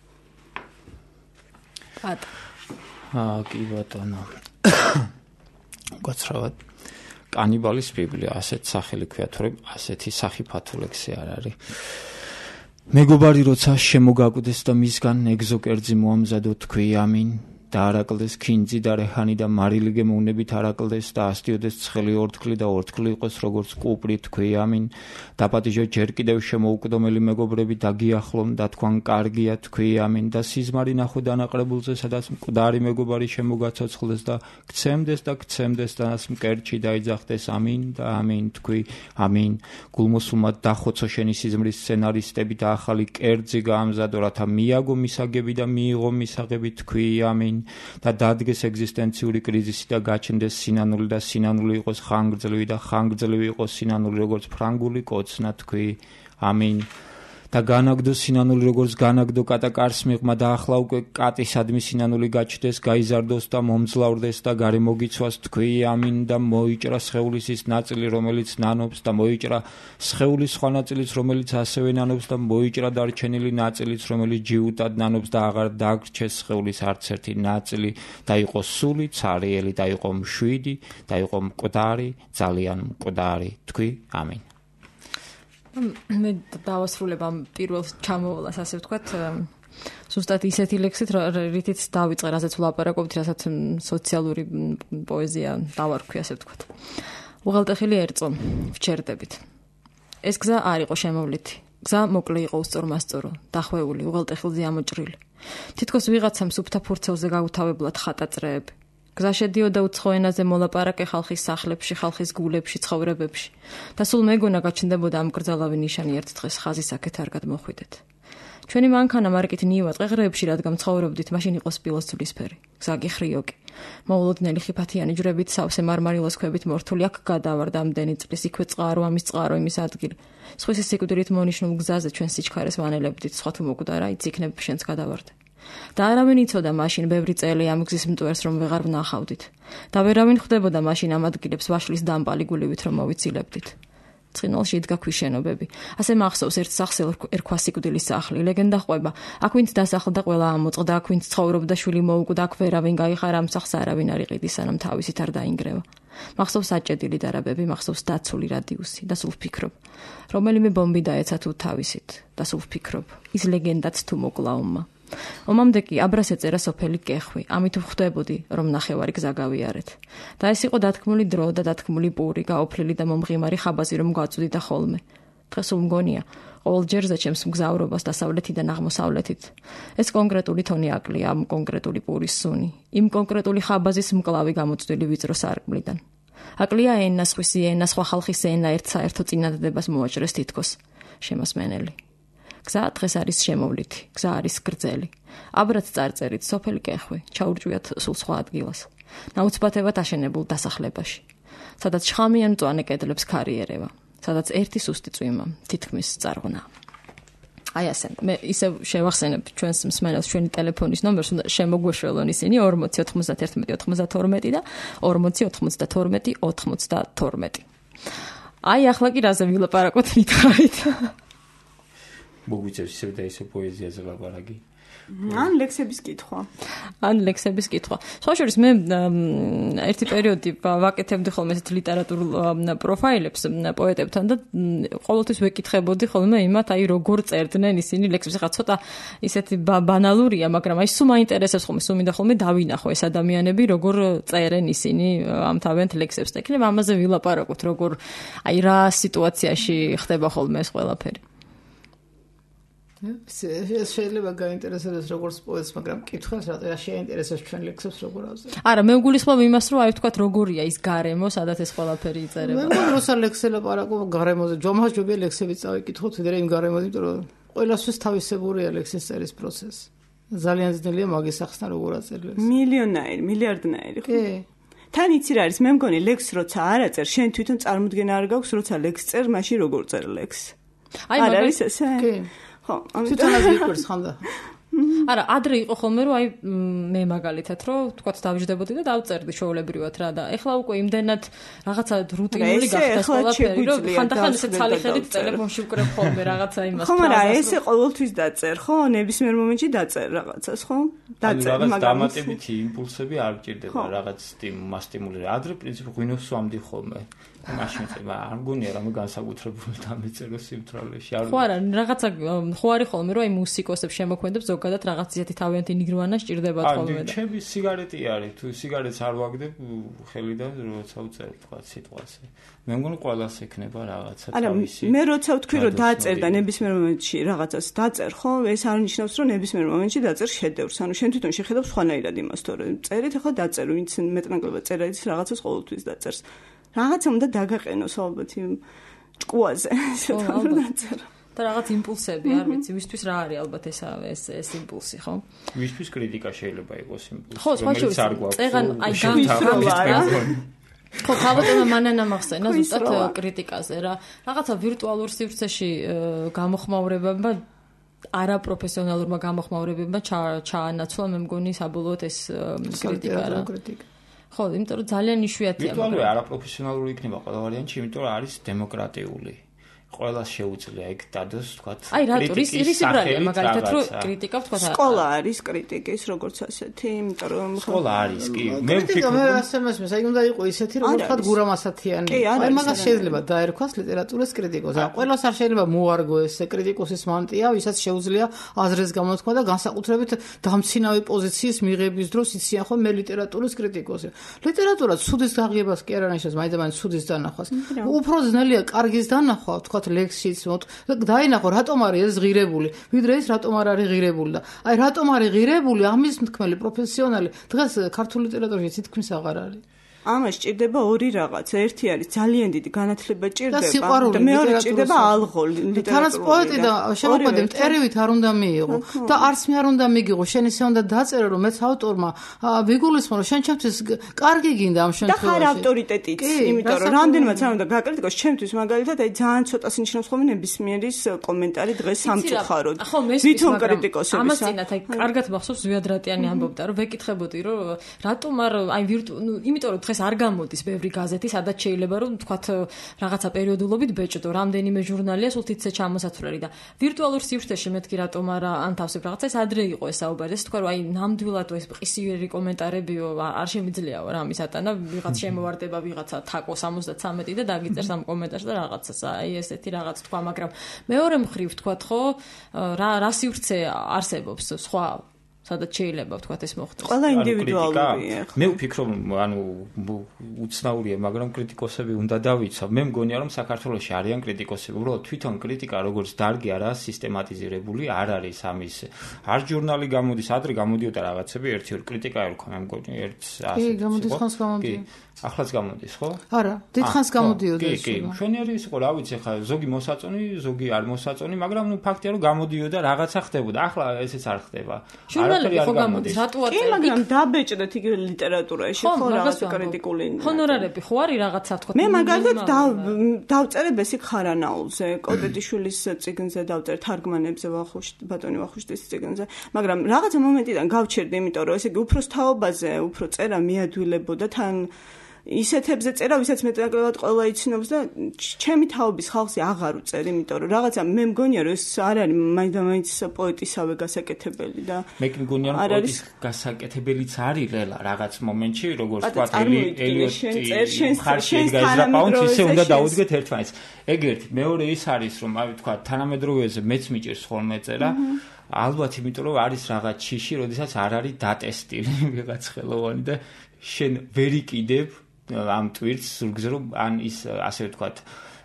კი ბატონო. გაცრავად კანიბალის ბიბლია ასეთ სახელი ქვია, თორემ ასეთი სახიფათო ლექსი არ არის. მეგობარი როცა შემოგაკვდეს და მისგან ეგზოკერძი მოამზადო, თქვი ამინ. და არაკლდეს ქინძი და რეჰანი და მარილი გემოვნებით არაკლდეს და ასტიოდეს ცხელი ორთქლი და ორთქლი იყოს როგორც კუპრი, თქვი ამინ. დაპატიჟო ჯერ კიდევ შემოუკვდომელი მეგობრები დაგიახლონ და თქვან კარგია, თქვი ამინ. და სიზმარი ნახო დანაყრებულზე, სადაც მკვდარი მეგობარი შემოგაცოცხლდეს და გცემდეს და გცემდეს და нас მკერჩი დაიძახდეს, ამინ და ამინ, თქვი ამინ. გულმოსულმა დახოცო შენი სიზმრის სცენარისტები და ახალი კერძი გაამზადო, რათა მიაგო მისაგები და მიიღო მისაღები, თქვი ამინ. და დადგეს ეგზისტენციური კრიზისი და გაჩნდეს სინანული და სინანული იყოს ხანგრძლივი და ხანგრძლივი იყოს სინანული როგორც ფრანგული კოცნა, თქვი ამინ. და განაგდო სინანული როგორც განაგდო კატაკარს მიღმა და ახლა უკვე კატისადმი სინანული გაჩნდეს, გაიზარდოს და მომძლავრდეს და გარემოგიცვას, თქვი ამინ. და მოიჭრა სხეულის ის ნაწილი რომელიც ნანობს და მოიჭრა სხეულის სხვა ნაწილიც რომელიც ასევე ნანობს და მოიჭრა დარჩენილი ნაწილიც რომელიც ჯიუტად ნანობს და აღარ დაგრჩეს სხეულის არც ერთი ნაწილი და იყო სული ცარიელი და იყო მშვიდი და იყო მკვდარი, ძალიან მკვდარი, თქვი ამინ. მე დავასრულებ ამ პირველ ჩამოვალას, ასე ვთქვათ, ზუსტად ისეთი ლექსით, რითიც დავიწყე, რასაც ვლაპარაკობთ, რასაც სოციალური პოეზია დავარქვი, ასე ვთქვათ. უღელტეხილი ერწო, ვჩერდებით. ეს გზა არ იყო შემოვლითი. გზა მოკლე იყო უსწორმასწორო, დახვეული, უღელტეხილზე ამოჭრილი. თითქოს ვიღაცამ სუფთა ფურცელზე გაუთავებლად ხატა წრეები. გზა შედიოდა უცხო ენაზე მოლაპარაკე ხალხის სახლებში, ხალხის გულებში, ცხოვრებებში. და სულ მეგონა გაჩნდებოდა ამ კრძალავი ნიშანი ერთ დღეს ხაზისაკეთ არ გადმოხვიდეთ. ჩვენი მანქანა მარკით ნივა ტყეღრეებში რადგან ცხოვრობდით, მაშინ იყო სპილოს ძვლისფერი. გზა გიხრიოკი. მოულოდნელი ხიფათიანი ჯვრებით სავსე მარმარილოს ქვებით მორთული აქ გადავარ დამდენი წლის იქვე წყარო, ამის წყარო, იმის ადგილი. სხვისი სიკვდილით მონიშნულ გზაზე ჩვენ სიჩქარეს ვანელებდით, სხვა თუ მოკვდარა, იც იქნებ შენც გადავარდე. და არავინ იცოდა მაშინ ბევრი წელი ამ გზის მტვერს რომ ვეღარ ვნახავდით. და ვერავინ ხვდებოდა მაშინ ამ ადგილებს ვაშლის დამპალი გულივით რომ მოვიცილებდით. ცხინვალში იდგა ქვიშენობები. ასე მახსოვს ერთ სახს ერქვა სიკვდილის სახლი. ლეგენდა ყვება, აქ ვინც დასახლდა ყველა ამოწყდა, აქ ვინც ცხოვრობდა შვილი მოუკვდა, აქ ვერავინ გაიხარა ამ სახს არავინ არ იყიდი, სანამ თავისით არ დაინგრევა. მახსოვს აჭედილი დარაბები, მახსოვს დაცული რადიუსი და სულ ვფიქრობ, რომელიმე ბომბი დაეცა თუ თავისით და სულ ვფიქრობ, ის ლეგენდაც თუ მოკლაომა. ომამდე კი აბრას ეწერა სოფელი კეხვი, ამით ვხვდებოდი, რომ ნახევარი გზა გავიარეთ. და ეს იყო დათქმული დრო და დათქმული პური, გაოფლილი და მომღიმარი ხაბაზი რომ გვაწვდი და ხოლმე. დღეს უმგონია, ყოველ ჯერზე ჩემს მგზავრობას დასავლეთიდან აღმოსავლეთით. ეს კონკრეტული თონი აკლია ამ კონკრეტული პურის სუნი, იმ კონკრეტული ხაბაზის მკლავი გამოწვდილი ვიწრო სარკმლიდან. აკლია ენა, სხვისი ენა, სხვა ხალხის ენა ერთ საერთო წინადადებას მოაჭრეს თითქოს. შემასმენელი. გზა დღეს არის შემოვლითი, გზა არის გრძელი. აბრაც წარწერით სოფელი კეხვი, ჩაურჭვიათ სულ სხვა ადგილას. ნაუცბათებად აშენებულ დასახლებაში, სადაც შხამიან მწვანე კედლებს ქარი ერევა, სადაც ერთი სუსტი წვიმა, თითქმის წარღვნა. აი ასე, მე ისევ შევახსენებ ჩვენს მსმენელს ჩვენი ტელეფონის ნომერს, უნდა შემოგვეშველონ ისინი 40 91 92 და 40 92 92. აი ახლა კი რაზე ვილაპარაკოთ მითხარით. მოგვიწევს ისევ და ისევ პოეზიაზე ლაპარაკი. ან ლექსების კითხვა. სხვა შორის მე ერთი პერიოდი ვაკეთებდი ხოლმე ესეთ ლიტერატურულ პროფაილებს პოეტებთან და ყოველთვის ვეკითხებოდი ხოლმე იმათ, აი როგორ წერდნენ ისინი ლექსებს. ხა ცოტა ისეთი ბანალურია, მაგრამ აი სულ მაინტერესებს ხოლმე, სულ მინდა ხოლმე დავინახო ეს ადამიანები როგორ წერენ ისინი ამ თავიანთ ლექსებს და იქნება ამაზე ვილაპარაკოთ, როგორ აი რა სიტუაციაში ხდება ხოლმე ეს ყველაფერი. შეიძლება გაინტერესდეს როგორც პოეტს, მაგრამ კითხავს რა შეინტერესებს ჩვენ ლექსებს როგორ ავწერთ. არა, მე ვგულისხმობ იმას, რომ აი ვთქვათ როგორია ის გარემო, სადაც ეს ყველაფერი იწერება. მე როცა ლექსზე ლაპარაკობ გარემოზე, ჯომაჯობია ლექსები წავიკითხოთ, ვიდრე იმ გარემოზე, იმიტომ რომ ყველასთვის თავისებურია ლექსის წერის პროცესი. ძალიან ძნელია მაგის სახსნა როგორ აწერ ლექსს. მილიონაირი, მილიარდნაირი ხო? თან იცი რა არის, მე მგონი ლექსს როცა არ აწერ, შენ თვითონ წარმოდგენა არ გაქვს, როცა ლექსს წერ, მაშინ როგორ წერ ლექსს. აი არ არის ესე? კი. ხო, ამიტომაც ვიყვარს ხანდა. არა, ადრე იყო ხოლმე რომ აი მე მაგალითად რომ თქვათ დავждდებოდი და დავწერდი შოულებრივად რა და ეხლა უკვე იმდენად რაღაცა რუტინული გახდა ყველაფერი რომ ხანდახან ესე ცალიხერით ტელეფონში ვკრებ ხოლმე რაღაცა იმას. ხო, მაგრამ ესე ყოველთვის დაწერ, ხო? ნებისმიერ მომენტში დაწერ რაღაცას, ხო? დაწერ, მაგრამ დამატებითი იმპულსები არ გჭირდება რაღაც მასტიმულირება. ადრე პრინციპი ღვინოს ვამდი ხოლმე. მაშინ წება არ მგონია რამე განსაკუთრებული დამეწერო სიმთვრალეში არ ხო არა რაღაცა ხო არის ხოლმე რომ აი მუსიკოსებს შემოქმედებს ზოგადად რაღაც ისეთი თავიანთი ნირვანა სჭირდებათ ხოლმე და ჩემი სიგარეტი არის თუ სიგარეტს არ ვაგდებ ხელიდან როცა უწერ თქვა სიტყვაზე მე მგონი ყველას ექნება რაღაცა თავისი მე როცა ვთქვი რომ დააწერ და ნებისმიერ მომენტში რაღაცას დაწერ ხო ეს არ ნიშნავს რომ ნებისმიერ მომენტში დააწერ შედევრს ანუ შენ თვითონ შეხედავ სხვანაირად იმას თორე წერით ახლა დააწერ ვინც მეტნაკლებად წერაიც რაღაცას ყოველთვის დაწერს რაღაცა უნდა დაგაყენოს ალბათ იმ ჭკუაზე და რაღაც იმპულსები არ ვიცი ვისთვის რა არის ალბათ ეს იმპულსი ხო ვისთვის კრიტიკა შეიძლება იყოს იმპულსი ხო სხვა შორის წეგან აი გამიხარდა ხო თავადმა მანანა მახსენა ზუსტად კრიტიკაზე რა რაღაცა ვირტუალურ სივრცეში გამოხმაურებებმა არაპროფესიონალურმა გამოხმაურებებმა ჩაანაცვლა მე მგონი საბოლოოდ ეს კრიტიკა რა ხო, იმიტომ რომ ძალიან იშვიათია. ვირტუალური არაპროფესიონალური იქნება ყველა ვარიანტი, იმიტომ რომ არის დემოკრატიული. ყველას შეუძლია იქ დადოს, თქვათ, აი რატო ის ბრალია მაგალითად რომ კრიტიკა ვთქვათ სკოლა არის კრიტიკის როგორც ასეთი, იმიტომ რომ სკოლა არის კი მე ვფიქრობ მე ასე მასმეს, აი უნდა იყოს ისეთი რომ ვთქვათ გურამასათიანი. აი მაგას შეიძლება დაერქვას ლიტერატურის კრიტიკოსი. აი ყველას არ შეიძლება მოარგო ეს კრიტიკოსის მანტია, ვისაც შეუძლია აზრებს გამოთქვა და განსაკუთრებით დამცინავი პოზიციის მიღების დროს იციან ხო მე ლიტერატურის კრიტიკოსი. ლიტერატურა ცუდის გაღებას კი არ ანიშნავს, მაინც ცუდის დანახვას. უფრო ძნელია კარგის დანახვა, ვთქვათ მოვთხოვთ ლექსიც, დაინახო რატომ არის ეს ღირებული, ვიდრე ის რატომ არ არის ღირებული და აი რატომ არის ღირებული, ამის მთქმელი პროფესიონალი დღეს ქართულ ლიტერატურაში თითქმის აღარ არის. ამას ჭირდება ორი რაღაც. ერთი არის ძალიან დიდი განათლება ჭირდება და მეორე ჭირდება ალღოლ ლიტერატურული. თანაც პოეტი და შემოყვედი მტერივით არ უნდა მიიღო და არც მე არ უნდა მიგიღო. შენ ისე უნდა დაწერო რომ მეც ავტორმა ვიგულისხმო რომ შენ ჩემთვის კარგი გინდა ამ შემთხვევაში. და ხარ ავტორიტეტიც, იმიტომ რომ რამდენმეც არ უნდა გაკრიტიკოს ჩემთვის მაგალითად აი ძალიან ცოტას ნიშნავს ხოლმე ნებისმიერის კომენტარი დღეს სამწუხაროდ. ვითომ კრიტიკოსების ამას წინათ აი კარგად მახსოვს ზვიადრატიანი ამბობდა რომ ვეკითხებოდი რომ რატომ არ აი იმიტომ რომ არ გამოდის ბევრი გაზეთი, სადაც შეიძლება რომ თქვათ რაღაცა პერიოდულობით ბეჭდო, რამდენიმე ჟურნალია სულ თითზე ჩამოსაცვლელი და ვირტუალურ სივრცეში მეთქი რატომ არა ანთავსებ რაღაცა ეს ადრე იყო ეს საუბარი. ეს თქვა რომ აი ნამდვილად ეს ყისიერი კომენტარებიო არ შემიძლიაო რა ამის ატანა, ვიღაც შემოვარდება ვიღაცა თაკო 73 და დაგიწერს ამ კომენტარს და რაღაცას. აი ესეთი რაღაც თქვა, მაგრამ მეორე მხრივ თქვათ ხო, რა სივრცე არსებობს სხვა სადაც შეიძლება ვთქვათ ეს მოხდეს. ყველა ინდივიდუალურია. მე ვფიქრობ, ანუ უცნაურია, მაგრამ კრიტიკოსები უნდა დავიცავ. მე მგონია რომ საქართველოში არიან კრიტიკოსები. უბრალოდ თვითონ კრიტიკა როგორც დარგი არაა სისტემატიზირებული, არ არის ამის. არ ჟურნალი გამოდის, ადრე გამოდიოდა რაღაცები, ერთი-ორი კრიტიკა ერქვა, მე მგონი, ერთს ასე. კი, გამოდის ხანს გამოდის. ახლაც გამოდის, ხო? არა, დიდხანს გამოდიოდა ეს. კი, მშვენიერი ის იყო, რა ვიცი, ხა ზოგი მოსაწონი, ზოგი არ მოსაწონი, მაგრამ ნუ ფაქტია რომ გამოდიოდა, რაღაცა ხდებოდა. ახლა ესეც არ ხდება. ჟურნალები ხო გამოდის, რატო აწერ? კი, მაგრამ დაბეჭდეთ იგივე ლიტერატურაში, ხო, რაღაცა კრიტიკული. ჰონორარები ხო არის რაღაცა თქვა. მე მაგალითად დავწერებ ესიკ ხარანაულზე, კოტეტიშვილის წიგნზე დავწერ თარგმანებზე ბატონი ვახუშტის წიგნზე, მაგრამ რაღაცა მომენტიდან გავჩერდი, იმიტომ რომ ესე იგი უფრო თაობაზე, უფრო წერა მიადვილებოდა თან ისეთებზე წერა, ვისაც მეტნაკლებად ყველა იცნობს და ჩემი თაობის ხალხზე აღარ უწერ, იმიტომ რომ რაღაცა მე მგონია რომ ეს არ არის მაინც პოეტისავე გასაკეთებელი და მე მგონია რომ პოეტის გასაკეთებელიც არის რელა რაღაც მომენტში, როგორც თქვა ელიოტი ხარშენ გაიზრაპაუნს ისე უნდა დაუდგეთ ერთმანეთს. ეგ ერთი, მეორე ის არის რომ აი თქვა თანამედროვეზე მეც მიჭირს ხოლმე წერა. ალბათ იმიტომ რომ არის რაღაც შიში, როდესაც არ არის დატესტილი ვიღაც ხელოვანი და შენ ვერ იყიდებ ამ ტვირთს ზურგზე რომ ან ის ასე ვთქვათ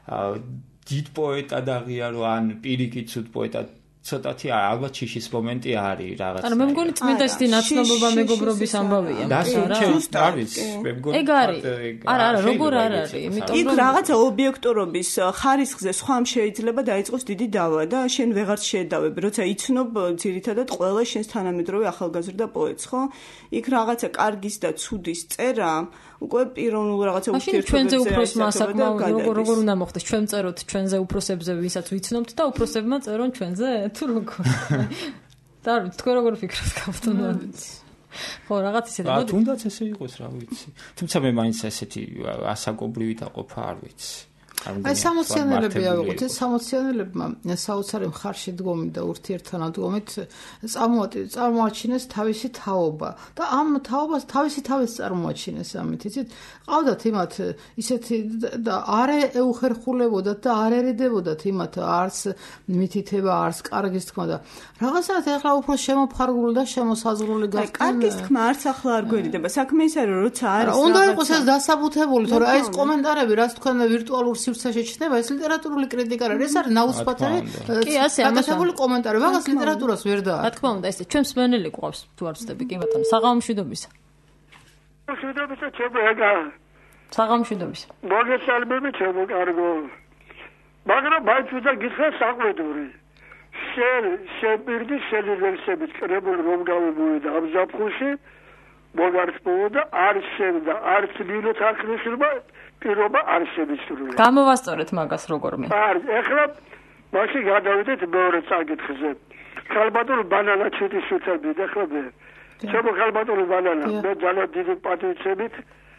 დიდ პოეტად აღიარო ან პირიქით ცუდ პოეტად ცოტათი ალბათ შიშის მომენტი არის რაღაც. ანუ მე მგონი წმინდა ისეთი ნაცნობობა მეგობრობის ამბავია. არის მე მგონი. ეგ არის. არა, როგორ არ არის? იმიტომ რომ იქ რაღაცა ობიექტურობის ხარისხზე სხვამ შეიძლება დაიწყოს დიდი დავა და შენ ვეღარ შეედავებ, როცა იცნობ ძირითადად ყველა შენს თანამედროვე ახალგაზრდა პოეტს, ხო? იქ რაღაცა კარგის და ცუდის წერა უკვე პიროვნულ რაღაცა ურთიერთობებზე ჩვენზე უფროს მასაკმაოდ როგორ უნდა მოხდეს? ჩვენ წეროთ ჩვენზე უფროსებზე, ვისაც ვიცნობთ და უფროსებმა წერონ ჩვენზე თუ როგორ? და თქვენ როგორ ფიქრობთ გავთხოვთ? ხო, რაღაც ისეთი. და თუნდაც ესე იყოს, რა ვიცი. თუმცა მე მაინც ესეთი ასაკობრივი დაყოფა არ ვიცი. აი სამოციანელები ავიღოთ, ეს სამოციანელებმა საოცარი მხარში დგომი და ურთიერთთანადგომით წარმოაჩინეს თავისი თაობა და ამ თაობას თავისი თავის წარმოაჩინეს ამით, იცით? ყავდათ იმათ ისეთი და არ ეუხერხულებოდათ და არ ერიდებოდათ იმათ არც მითითება, არც კარგის თქმა და რაღაცათ ეხლა უფრო შემოფარგლული და შემოსაზღვრული გახდნენ. კარგის თქმა არც ახლა არ გვერიდება. საქმე ის არის, როცა არის უნდა იყოს ეს დასაბუთებული, თორე აი ეს კომენტარები, რაც თქვენ ვირტუალურ სივრცეში ჩნდება, ეს ლიტერატურული კრიტიკა არის, ეს არის ნაუსფათარი. კი, ასე ამასებული კომენტარები, მაგას ლიტერატურას ვერ და. რა თქმა უნდა, ეს ჩვენს მენელი გვყავს თუ არ ვცდები, კი ბატონო, საღამომშვიდობისა. მშვიდობისა, ჩემო ეგა. საღამომშვიდობისა. მოგესალმები, ჩემო კარგო. მაგრამ მაინც უნდა გითხრა საყვედური. შენ შენი ლექსებით კრებული რომ გავიბურე ამ ზაფხულში მოგარწმუნდა არც შენ და არც ნინო თარხნიშვილმა პირობა არ შემისრულა. გამოვასწორეთ მაგას როგორმე. არის, ეხლა მაშინ გადავიდეთ მეორე წაკითხზე. ხალბატონი ბანანა ჩიტის უწევდი და ხო მე. ჩემო ხალბატონი ბანანა, მე ძალიან დიდი პატივცემით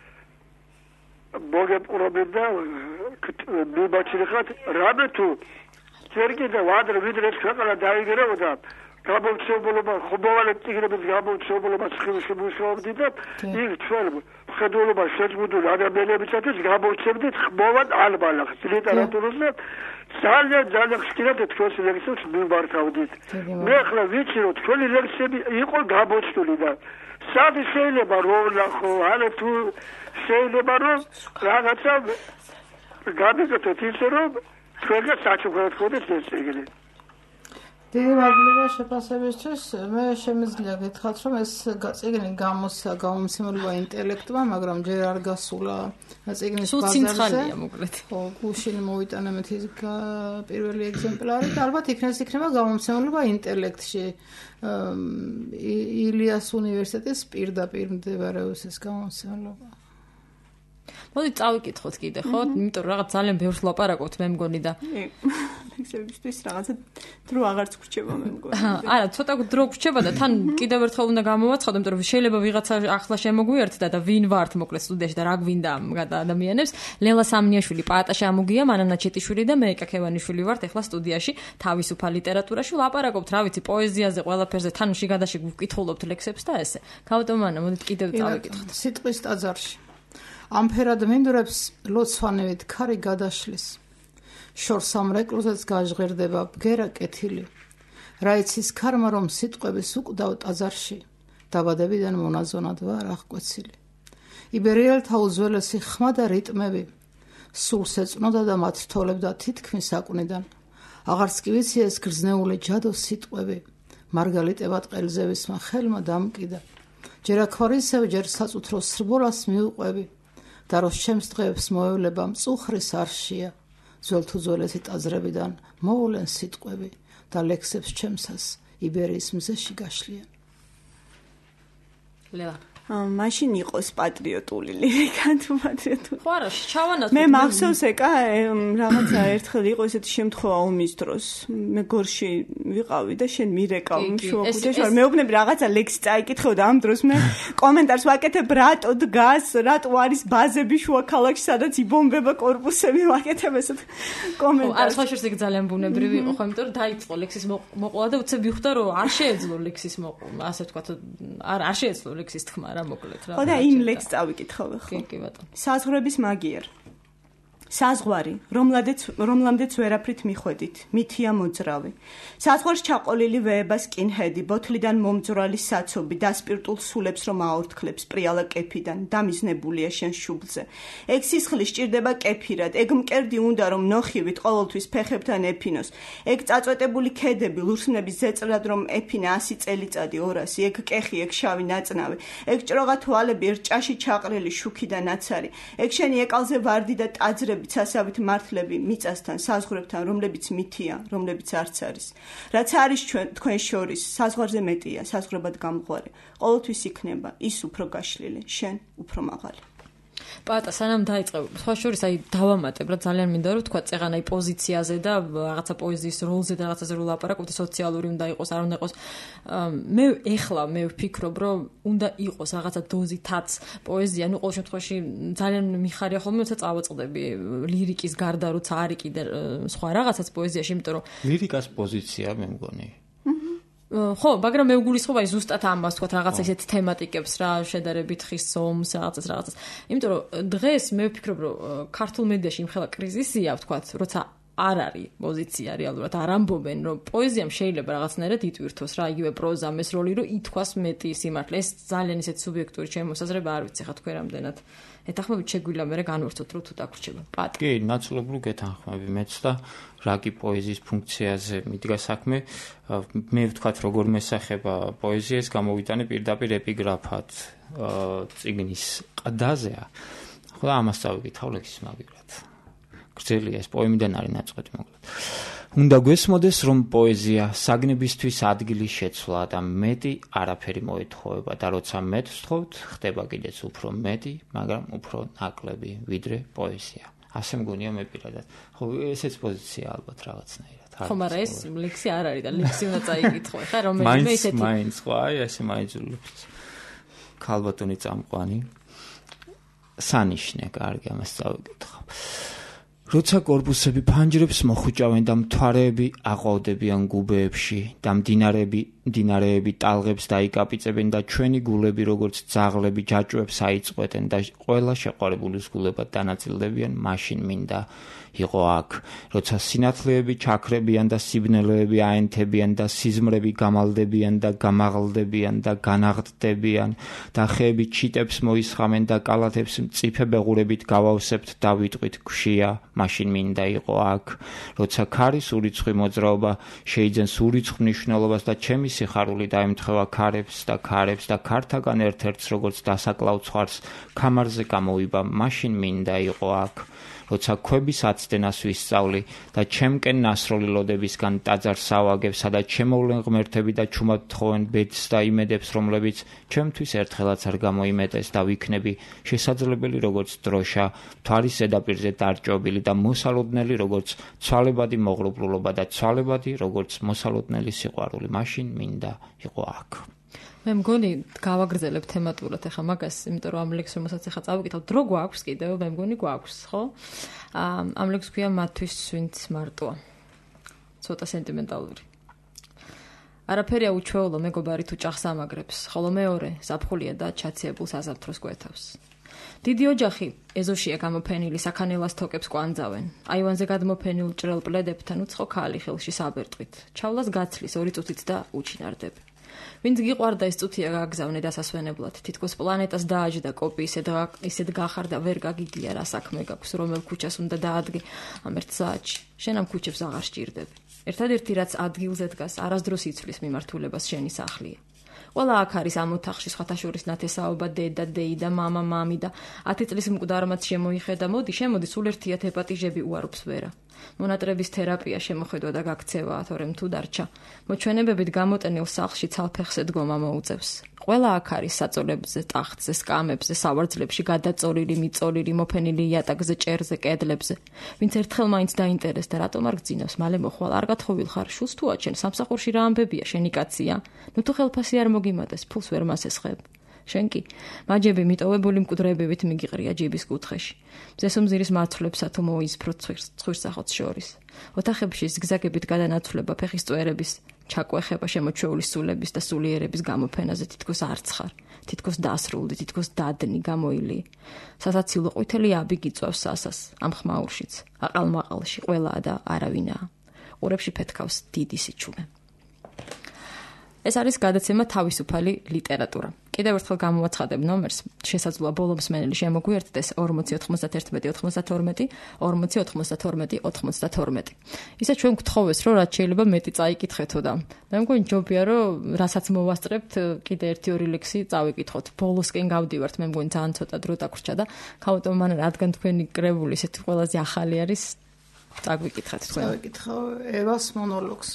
მოგეპყრობდი და მიბაჭირხათ რამე თუ ჯერ კიდევ ადრე ვიდრე ქვეყანა დაიგერებოდა გამორჩეულობა ხუბოვანი წიგნების გამორჩეულობა სხივში მუშაობდი და იქ ჩვენ მხედველობა შეჭმული ადამიანებისათვის გამორჩევდით ხუბოვან ალბალახს ლიტერატურაზე ძალიან ხშირად თქვენს ლექსებს მიმართავდით. მე ახლა ვიცი რომ თქვენი ლექსები იყო გამორჩეული და სად შეიძლება რომ ნახო არა თუ შეიძლება რომ რაღაცა გამიგეთოთ ისე რომ თქვენგან საჩუქრად ხოდეს ეს ეგრე. დიდი მადლობა შეფასებისთვის. მე შემიძლია გითხრათ, რომ ეს წიგნი გამომცემლობა ინტელექტმა, მაგრამ ჯერ არ გასულა წიგნის ბაზარზე. გუშინ მოვიტანა მეთის პირველი ეგზემპლარი და ალბათ იქნება გამომცემლობა ინტელექტში. ილიას უნივერსიტეტის პირდაპირ მდებარეობს ეს გამომცემლობა. მოდი წავიკითხოთ კიდე, ხო? იმიტომ რომ რაღაც ძალიან ბევრს ლაპარაკობთ მე მგონი და ლექსებისთვის რაღაცა დრო აღარც გრჩება მე მგონი. არა, ცოტა დრო გრჩება და თან კიდევ ერთხელ უნდა გამოვაცხადო, იმიტომ რომ შეიძლება ვიღაცა ახლა შემოგვიერთდა და ვინ ვართ მოკლედ სტუდიაში და რა გვინდა ამ ადამიანებს. ლელა სამნიაშვილი, პაატაშა ამუგია, მანანა ჩეტიშვილი და მე ეკაქევანიშვილი ვართ ახლა სტუდიაში თავისუფალ ლიტერატურაში ვლაპარაკობთ, რა ვიცი, პოეზიაზე, ყველაფერზე, თან შიგადაში გვკითხულობთ ლექსებს და ესე. გავტომანა, მოდით კიდევ წავიკითხოთ. სიტყვის ტაძარში ამ ფერად მინდვრებს ლოცვანებით ქარი გადაშლის. შორს ამ რეკლუზებს გაჟღერდება ბგერა კეთილი. რა იცის ქარმა რომ სიტყვების უკვდავ ტაძარში, დაბადებიდან მონაზონად ვარ აღკვეცილი. იბერიელთა უძველესი ხმა და რიტმები, სულს ეწნოდა და მათ რთოლებდა თითქმის საკვნიდან. აღარც კი ვიცი ეს გრძნეული ჯადო სიტყვები, მარგალიტებად ყელზევისმა ხელმა დამკიდა. ჯერ აქварისევ, ჯერ საწუთრო სრბოლას მიუყვები. და რო ჩემს დღეებს მოევლება მწუხრის არშია, ძველთუძველესი ტაძრებიდან მოვლენ სიტყვები და ლექსებს ჩემსას იბერიის მზეში გაშლიან. ლელა მაშინ იყოს პატრიოტული ლირიკა თუ პატრიოტული. ხო არა, ჩავანათ. მე მახსოვს ეკა რაღაცა ერთხელ იყო ესეთი შემთხვევა ომის დროს. მე გორში ვიყავი და შენ მირეკავ შუაგუდეში. მეუბნები რაღაცა ლექსი წაიკითხავ და ამ დროს მე კომენტარს ვაკეთებ რატო დგას, რატო არის ბაზები შუა ქალაქში, სადაც იბომბება კორპუსები, ვაკეთებ ესეთ კომენტარს. არა, სხვა შორს ეგ ძალიან ბუნებრივი იყო, ხო, იმიტომ რომ დაიწყო ლექსის მოყოლა და უცებ ვიხვდა რომ არ შეეძლო ლექსის მოყოლა, ასე ვთქვათ, არ შეეძლო ლექსის თქმა. ხო და იმ ლექსს წავიკითხავ ხო. კი ბატონო. საზღვრების მაგიერ. საზღვარი, რომლამდეც ვერაფრით მიხვედით, მითია მოძრავი. საზღვარს ჩაყოლილი ვეება სკინჰედი, ბოთლიდან მომძვრალი საცობი, დასპირტულ სულებს რომ აორთქლებს პრიალა კეფიდან, დამიზნებულია შენ შუბლზე. ეგ სისხლი სჭირდება კეფირად, ეგ მკერდი უნდა რომ ნოხივით ყოველთვის ფეხებთან ეფინოს. ეგ წაწვეტებული ქედები, ლურსნების ზეწრად რომ ეფინა 100 წელიწადი 200, ეგ კეხი, ეგ შავი ნაწნავი, ეგ ჭროღა თვალები რჭაში ჩაყრილი შუქი და ნაცარი. ეგ შენი ეკალზე ვარდი და ტაძრები სასავით მართლები მიწასთან, საზღვრებთან, რომლებიც მითია, რომლებიც არც არის. რაც არის თქვენ შორის, საზღვარზე მეტია, საზღვრებად გამღვარი. ყოველთვის იქნება ის უფრო გაშლილი, შენ უფრო მაღალი. პატა, სანამ დაიწყე, სხვა შორის აი დავამატებ რა ძალიან მინდა რომ თქვა წეღან აი პოზიციაზე და რაღაცა პოეზიის როლზე და რაღაცაზე რომ ლაპარაკობთ, სოციალური უნდა იყოს, არ უნდა იყოს. მე ვფიქრობ, რომ უნდა იყოს რაღაცა დოზითაც პოეზია, ну ყოველ შემთხვევაში ძალიან მიხარია ხოლმე, როცა წავაწყდები ლირიკის გარდა, როცა არის კიდე სხვა რაღაცაც პოეზიაში, იმიტომ რომ ლირიკას პოზიცია მე მგონი. ხო, მაგრამ მე ვგულისხმობ აი ზუსტად ამას, თქვა რაღაცა ისეთ თემატიკებს რა, შედარებით ხის ომს, რაღაცას. იმიტომ რომ დღეს მე ვფიქრობ, რომ ქართულ მედიაში იმხელა კრიზისია, თქვა, როცა არ არის პოზიცია რეალურად, არ ამბობენ, რომ პოეზიამ შეიძლება რაღაცნაირად იტვირთოს რა, იგივე პროზამ ეს როლი, რომ ითქვას მეტი სიმართლე. ეს ძალიან ისეთ სუბიექტური შემოსაზრება არ ვიცი ხა თქვენ რამდენად. ეთანხმებით შეგვიძლია მე განვერცხოთ, რომ თუ დაგვრჩება. პატ. კი, ნაცვლობრივ გეთანხმები მეც და რა კი პოეზიის ფუნქციაზე მიდგა საქმე. მე ვთქვათ, როგორ მესახება პოეზიას, გამოვიტანე პირდაპირ ეპიგრაფად წიგნის ყდაზეა. ხო და ამას წავიკითხავ ლექსის მაგივრად. გრძელია ეს პოემიდან არის ნაწყვეტი მოკლედ. უნდა გვესმოდეს, რომ პოეზია საგნებისთვის ადგილის შეცვლა და მეტი არაფერი მოეთხოვება და როცა მეტ ვსთხოვთ, ხდება კიდეც უფრო მეტი, მაგრამ უფრო ნაკლები, ვიდრე პოეზია. ასე მგონია მე პირადად. ხო, ესეც პოზიცია ალბათ რაღაცნაირად. ხო, მაგრამ ეს ლექსი არ არის და ლექსი უნდა წაიკითხო. ხა რომელიმე ისეთი მაინც ხო, აი ესე მაინცულობს. ქალბატონი წამყვანი. სანიშნე, კარგი, ამას წავიკითხავ. როცა კორპუსები ფანჯრებს მოხუჭავენ და მთვარეები აყვავდებიან გუბეებში და მდინარეები ტალღებს დაიკაპიწებენ და ჩვენი გულები როგორც ძაღლები ჯაჭვებს აიწყვეტენ და ყველა შეყვარებულის გულებად დანაწილდებიან, მაშინ მინდა იყო აქ, როცა სინათლეები ჩაქრებიან და სიბნელეები აენთებიან და სიზმრები გამალდებიან და გამაღლდებიან და განაღდდებიან და ხეები ჩიტებს მოისხამენ და კალათებს მწიფე ბეღურებით გავავსებთ და ვიტყვით გვშია, მაშინ მინდა იყო აქ, როცა ქარის ურიცხვი მოძრაობა შეიძენს ურიცხვ მნიშვნელობას და ჩემი სიხარული დაემთხევა ქარებს და ქართაგან ერთ-ერთს როგორც დასაკლავ ცხარს ქამარზე გამოვიბა, მაშინ მინდა იყო აქ. როცა ქვების აცდენას ვისწავლი და ჩემკენ ნასროლი ლოდებისგან ტაძარს ავაგებ, სადაც შემოვლენ ღმერთები და ჩუმად თხოვენ ბედს და იმედებს, რომლებიც ჩემთვის ერთხელაც არ გამოიმეტეს და ვიქნები შესაძლებელი როგორც დროშა, მთვარის ზედაპირზე დარჭობილი და მოსალოდნელი როგორც ცვალებადი მოღრუბლულობა და ცვალებადი როგორც მოსალოდნელი სიყვარული, მაშინ მინდა იყო აქ. მე მგონი გავაგრძელებ თემატურად ახლა მაგას, იმიტომ რომ ამ ლექს რომელსაც ახლა წავიკითხავ, დრო გვაქვს კიდევ, მე მგონი გვაქვს, ხო? ამ ლექს ქვია მათთვის ვინც მარტოა. ცოტა სენტიმენტალური. არაფერია უჩვეულო მეგობარი თუ ჭახს ამაგრებს, ხოლო მეორე ზაფხულია და ჩაციებულ საზაფროს გვეთავს. დიდი ოჯახი ეზოშია გამოფენილი, საქანელას თოკებს კვანძავენ. აივანზე გადმოფენილ ჭრელ პლედებთან უცხო ქალი ხელში საბერტყვით. ჩავლას გაცლის 2 წუთით და უჩინარდებ. ვინც გიყვარდა ეს წუთია გაგზავნე დასასვენებლად, თითქოს პლანეტას დააჯდა კოპი, ისედ გახარდა ვერ გაგიგია რა საქმე გაქვს, რომელ ქუჩას უნდა დაადგე ამ ერთ საათში. შენ ამ ქუჩებს აღარ სჭირდები. ერთადერთი რაც ადგილზე დგას, არასდროს იცვლის მიმართულებას შენი სახლია. ყველა აქ არის ამ ოთახში სხვათა შორის ნათესაობა, დედა, დეი და მამა, მამი და 10 წლის მკვდარმაც შემოიხედა, მოდი, სულ ერთიათ ჰეპატიჟები უარობს ვერა. მონატრების თერაპია შემოხედვა და გაქცევაა, თორემ თუ დარჩა. მოჩვენებებით გამოტენილ სახლში ცალფეხზე დგომა მოუწევს. ყველა აქ არის საწოლებზე, ტახტზე, სკამებზე, სავარძლებში, გადაწოლილი, მიწოლილი, მოფენილი იატაკზე, ჭერზე, კედლებზე. ვინც ერთხელ მაინც დაინტერესდა, რატომ არ გძინავს, მალე მოხვალ, არ გათხოვილ ხარ, შულს თუ აჩენ, სამსახურში რა ამბებია, შენი კაცია. ნუ თუ ხელფასი არ მოგიმატეს, ფულს ვერ მასესხებ. შენ კი მაჯები მიტოვებული მკვდრებივით მიგიყრია ჯიბის კუთხეში. მზესუმზირის მაცვლებსა თუ მოისფრო ცხვირსახოts შორის. ოთახებში ზგზაგებით გადანაცვლება ფეხის წვერების ჩაკვეხება შემოჩვეული სულების და სულიერების გამოფენაზე თითქოს არც ხარ. თითქოს დასრულდი, თითქოს დადნი გამოილი. სასაცილო ყვითელი აბი გიწვავს სასას, ამ ხმაურშიც, აყალმაყალში ყველაა და არავინაა. ყურებში ფეთქავს დიდი სიჩუმე. ეს არის გადაცემა თავისუფალი ლიტერატურა. კიდევ ერთხელ გამოვაცხადებ ნომერს, შესაძლოა ბოლო მსმენელი შემოგვიერთდეს 40 91 92 40 92 92. ისე ჩვენ გთხოვეს, რომ რაც შეიძლება მეტი წაიკითხეთო და მე მგონი ჯობია, რომ რასაც მოვასწრებთ, კიდე 1-2 ლექსი წავიკითხოთ. ბოლოსკენ გავდივართ, მე მგონი ძალიან ცოტა დრო დაგვრჩა და ხავტო მან რადგან თქვენი კრებული ისეთი ყველაზე ახალი არის, წაგვიკითხეთ თქვენ. წავიკითხავ ევას მონოლოგს.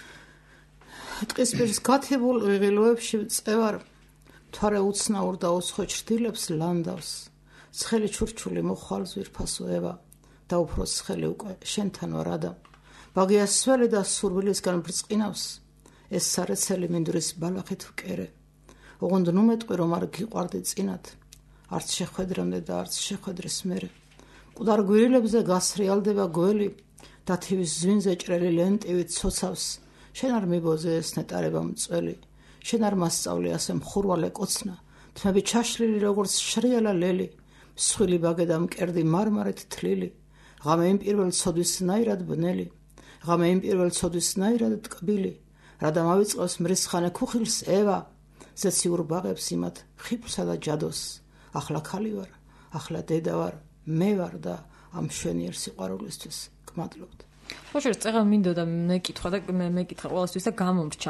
ტყისპირის გათებულ ღილოებში წევარ თვარე უცნაურ და უცხო ჩრდილებს ლანდავს. ცხელი ჩურჩული მოხვალ ზვირფასო ევა და უფრო ცხელი უკვე შენთან ვარ ადამ. ბაგიას სველი და სურვილისგან ბრწყინავს. ეს სარეცელი მინდვრის ბალახით ვკერე. ოღონდ ნუ მეტყვი რომ არ გიყვარდი წინათ. არც შეხვედრამდე და არც შეხვედრის მერე. მკვდარ გვირილებზე გასრიალდება გველი და თივის ზვინზე ჭრელი ლენტივით ცოცავს. შენ არ მიბოძე ეს ნეტარება მწველი. შენ არ მასწავლე ასე მხურვალე კოცნა. თმები ჩაშლილი როგორც შრიალა ლელი. მსხვილი ბაგე და მკერდი მარმარით თლილი. ღამე იმ პირველ ცოდვისნაირად ბნელი. ღამე იმ პირველ ცოდვისნაირად ტკბილი. რადა მავიწყავს მრისხანე ქუხილს ევა. ზეციურ ბაღებს იმათ ხიფლსა და ჯადოს. ახლა ქალი ვარ, ახლა დედა ვარ, მე ვარ და ამ შვენიერ სიყვარულისთვის გმადლობთ. ხოშერ წეღა მინდოდა მეკითხა და მეკითხა ყველასთვის და გამომრჩა.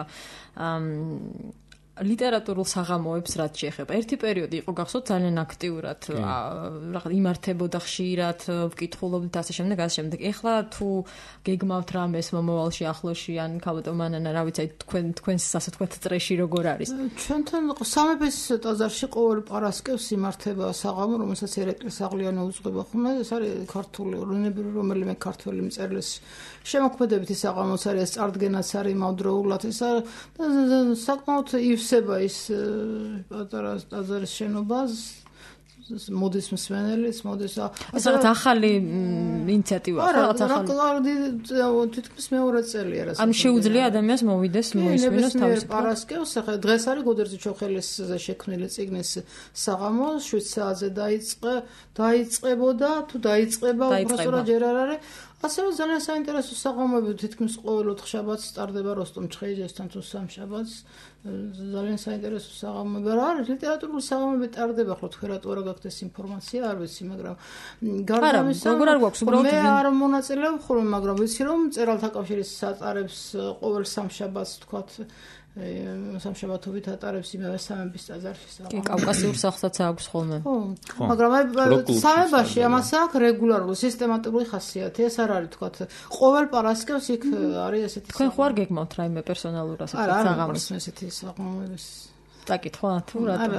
ლიტერატურულ საღამოებს რაც შეეხება. ერთი პერიოდი იყო გახსოვთ ძალიან აქტიურად რაღაც იმართებოდა ხშირად, ვკითხულობდით ასე შემდეგ, ასე შემდეგ. ეხლა თუ გეგმავთ რამეს მომავალში ახლოში ან ქავატომანანა, რა ვიცი, თქვენს ასე თქვათ წრეში როგორ არის? ჩვენთან სამების ტაძარში ყოველ პარასკევს იმართება საღამო, რომელსაც ერეკლე საღლიანი უძღვება ხოლმე. ეს არის ქართული რუნები, რომელიმე ქართველი მწერლის შემოქმედებითი საღამოც არის, წარდგენაც არის იმავდროულად. ეს საკმაოდ ივსება ის პატარა ტაძარის შენობას, მოდის მსმენელის, მოდის ეს რაღაც ახალი ინიციატივაა, რაღაც ახალი. თითქმის მეორე წელია რა. ანუ შეუძლია ადამიანს მოვიდეს, მოისმინოს თავის პარასკევს, ახლა დღეს არის გოდერძი ჩოხელიზე შექმნილი წიგნის საღამო, 7 საათზე დაიწყებოდა, თუ დაიწყება, უბრალოდ ჯერ არ არის. ასევე ძალიან საინტერესო საღამოები თითქმის ყოველ 4 შაბათს ტარდება როსტომ ჩხეიძესთან თუ სამშაბათს. ძალიან საინტერესო საღამოები რა არის, ლიტერატურული საღამოები ტარდება, ხო თქვენ რატო არ გაქვთ ეს ინფორმაცია, არ ვიცი, მაგრამ გარდა ამისა, როგორ არ გვაქვს, უბრალოდ მე არ მონაწილეობ ხოლმე, მაგრამ ვიცი რომ მწერალთა კავშირის საწარებს ყოველ სამშაბათს თქვათ სამშაბათობით ატარებს იმავე სამების ტაძარში. კი, კავკასიურ სახლსაც აქვს ხოლმე. ხო, მაგრამ სამებაში ამას აქვს რეგულარული, სისტემატიკური ხასიათი. ეს არ არის თქვათ ყოველ პარასკევს იქ არის ესეთი. თქვენ ხო არ გეგმავთ რაიმე პერსონალურ ასეთ საღამოს? არა, ესეთი საღამოების დაკითხვა თუ რატო?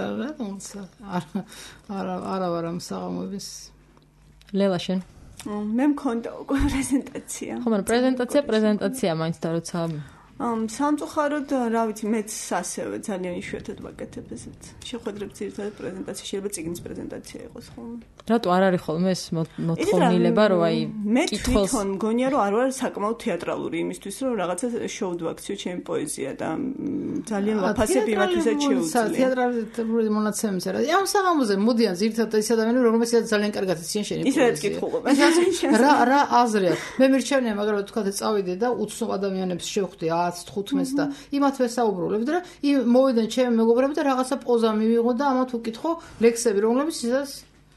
არა, ამ საღამოების. ლელა შენ? მე მქონდა უკვე პრეზენტაცია. ხო, მაგრამ პრეზენტაცია მაინც და როცა სამწუხაროდ რა ვიცი მეც ასევე ძალიან იშვიათად ვაკეთებ ესეთ შეხვედრებს ერთად პრეზენტაცია შეიძლება წიგნის პრეზენტაცია იყოს ხოლმე რატო არ არის ხოლმე ეს მოთხოვნილება რომ აი კითხულს მე თვითონ მგონია რომ არ ვარ საკმაოდ თეატრალური იმისთვის რომ რაღაცა შოუ ვაქციო ჩემი პოეზია და ძალიან ვაფასებ იმათვისაც შეუძლია თეატრალური მონაცემის არა ამ საღამოზე მოდიან ზირთად ის ადამიანები რომელსაც ძალიან კარგად იციან შენი პოეზია ისედაც კითხულობენ რა აზრია მე მირჩევნია მაგრამ თქვა წავიდე და უცნობ ადამიანებს შევხვდი 10-15 და იმათ ვესაუბრობ და მოვიდნენ ჩემი მეგობრები და რაღაცა პოზა მივიღო და ამათ ვკითხო ლექსები რომლებიც ისას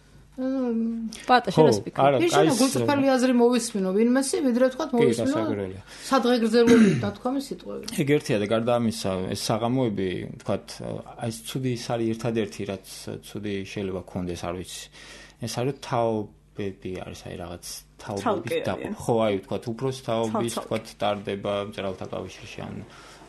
პატა შერასპიკა ის გულწრფელი აზრი მოვისმინო ვინმესი ვიდრე თქვა მოვისმინო სადღე გრძელობდი და თქვამი სიტყვები ეგ ერთია და გარდა ამისა ეს საღამოები თქვა აი ეს ცუდი ის არის ერთადერთი რაც ცუდი შეიძლება გქონდეს არ ვიცი ეს არის თაობები არის აი რაღაც თაობების და ხო აი ვთქვათ უბრალოდ თაობის ვთქვათ ტარდება მწერალთა კავშირში ან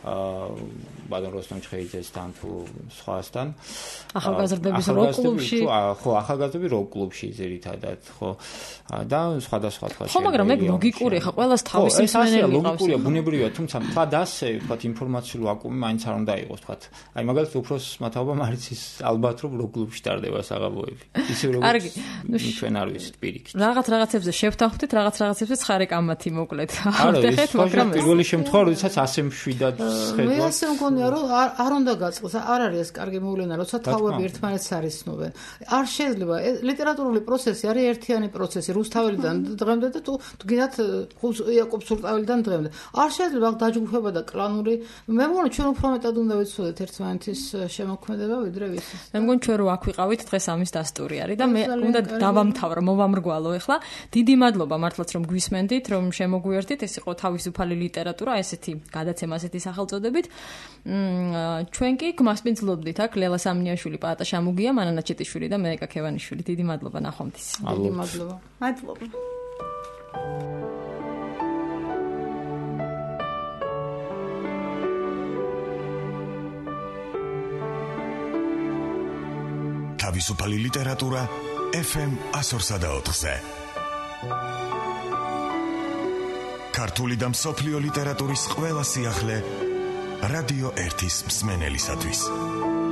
ბატონ როსტომ ჩხეიძესთან თუ სხვასთან ახალგაზრდების როკ კლუბში ხო ახალგაზრდების როკ კლუბში ძირითადად ხო და სხვადასხვა თქვა ხო მაგრამ ეგ ლოგიკური ხა ყველას თავისი მსმენელი ყავს ლოგიკურია ბუნებრივია თუმცა თქვათ ასე ვთქვათ ინფორმაციული ვაკუუმი მაინც არ უნდა იყოს ვთქვათ აი მაგალითად უფროს მათაობამ არის ის ალბათ რომ როკ კლუბში ტარდება საღამოები ისე როგორც ჩვენ არ ვიცით პირიქით რაღაცებზე შევთანხმდით რაღაცებზე ცხარე კამათი მოკლედ ავდეხეთ მაგრამ პირველი შემთხვევა როდესაც ასე მშვიდად მე ასე მგონია რომ არ უნდა გაწყოს არ არის ეს კარგი მოვლენა როცა თავები ერთმანეთს არისნობენ არ შეიძლება ლიტერატურული პროცესი არის ერთიანი პროცესი რუსთაველიდან დღემდე და თუ გინდათ იაკობ სურტაველიდან დღემდე არ შეიძლება დაჯგუფება და კლანური მე მგონი ჩვენ უფრო მეტად უნდა ვიცოდეთ ერთმანეთის შემოქმედება ვიდრე ვიცით მე მგონი ჩვენ რო აქ ვიყავით დღეს ამის დასტური არის და მე უნდა დავამთავრო მოვამრგვალო ახლა დიდი მადლობა მართლაც რომ გვისმენდით რომ შემოგვიერთით ეს იყო თავისუფალი ლიტერატურა ესეთი გადაცემა ასეთი სახელწოდებით ჩვენ კი გმასპინძლობდით აქ ლელა სამნიაშვილი პაატა შამუგია მანანა ჩეტიშვილი და მე კაკევანიშვილი დიდი მადლობა ნახვამდის დიდი მადლობა მადლობა თავისუფალი ლიტერატურა FM 104-ზე ქართული და მსოფლიო ლიტერატურის ყველა სიახლე რადიო 1-ის მსმენელისათვის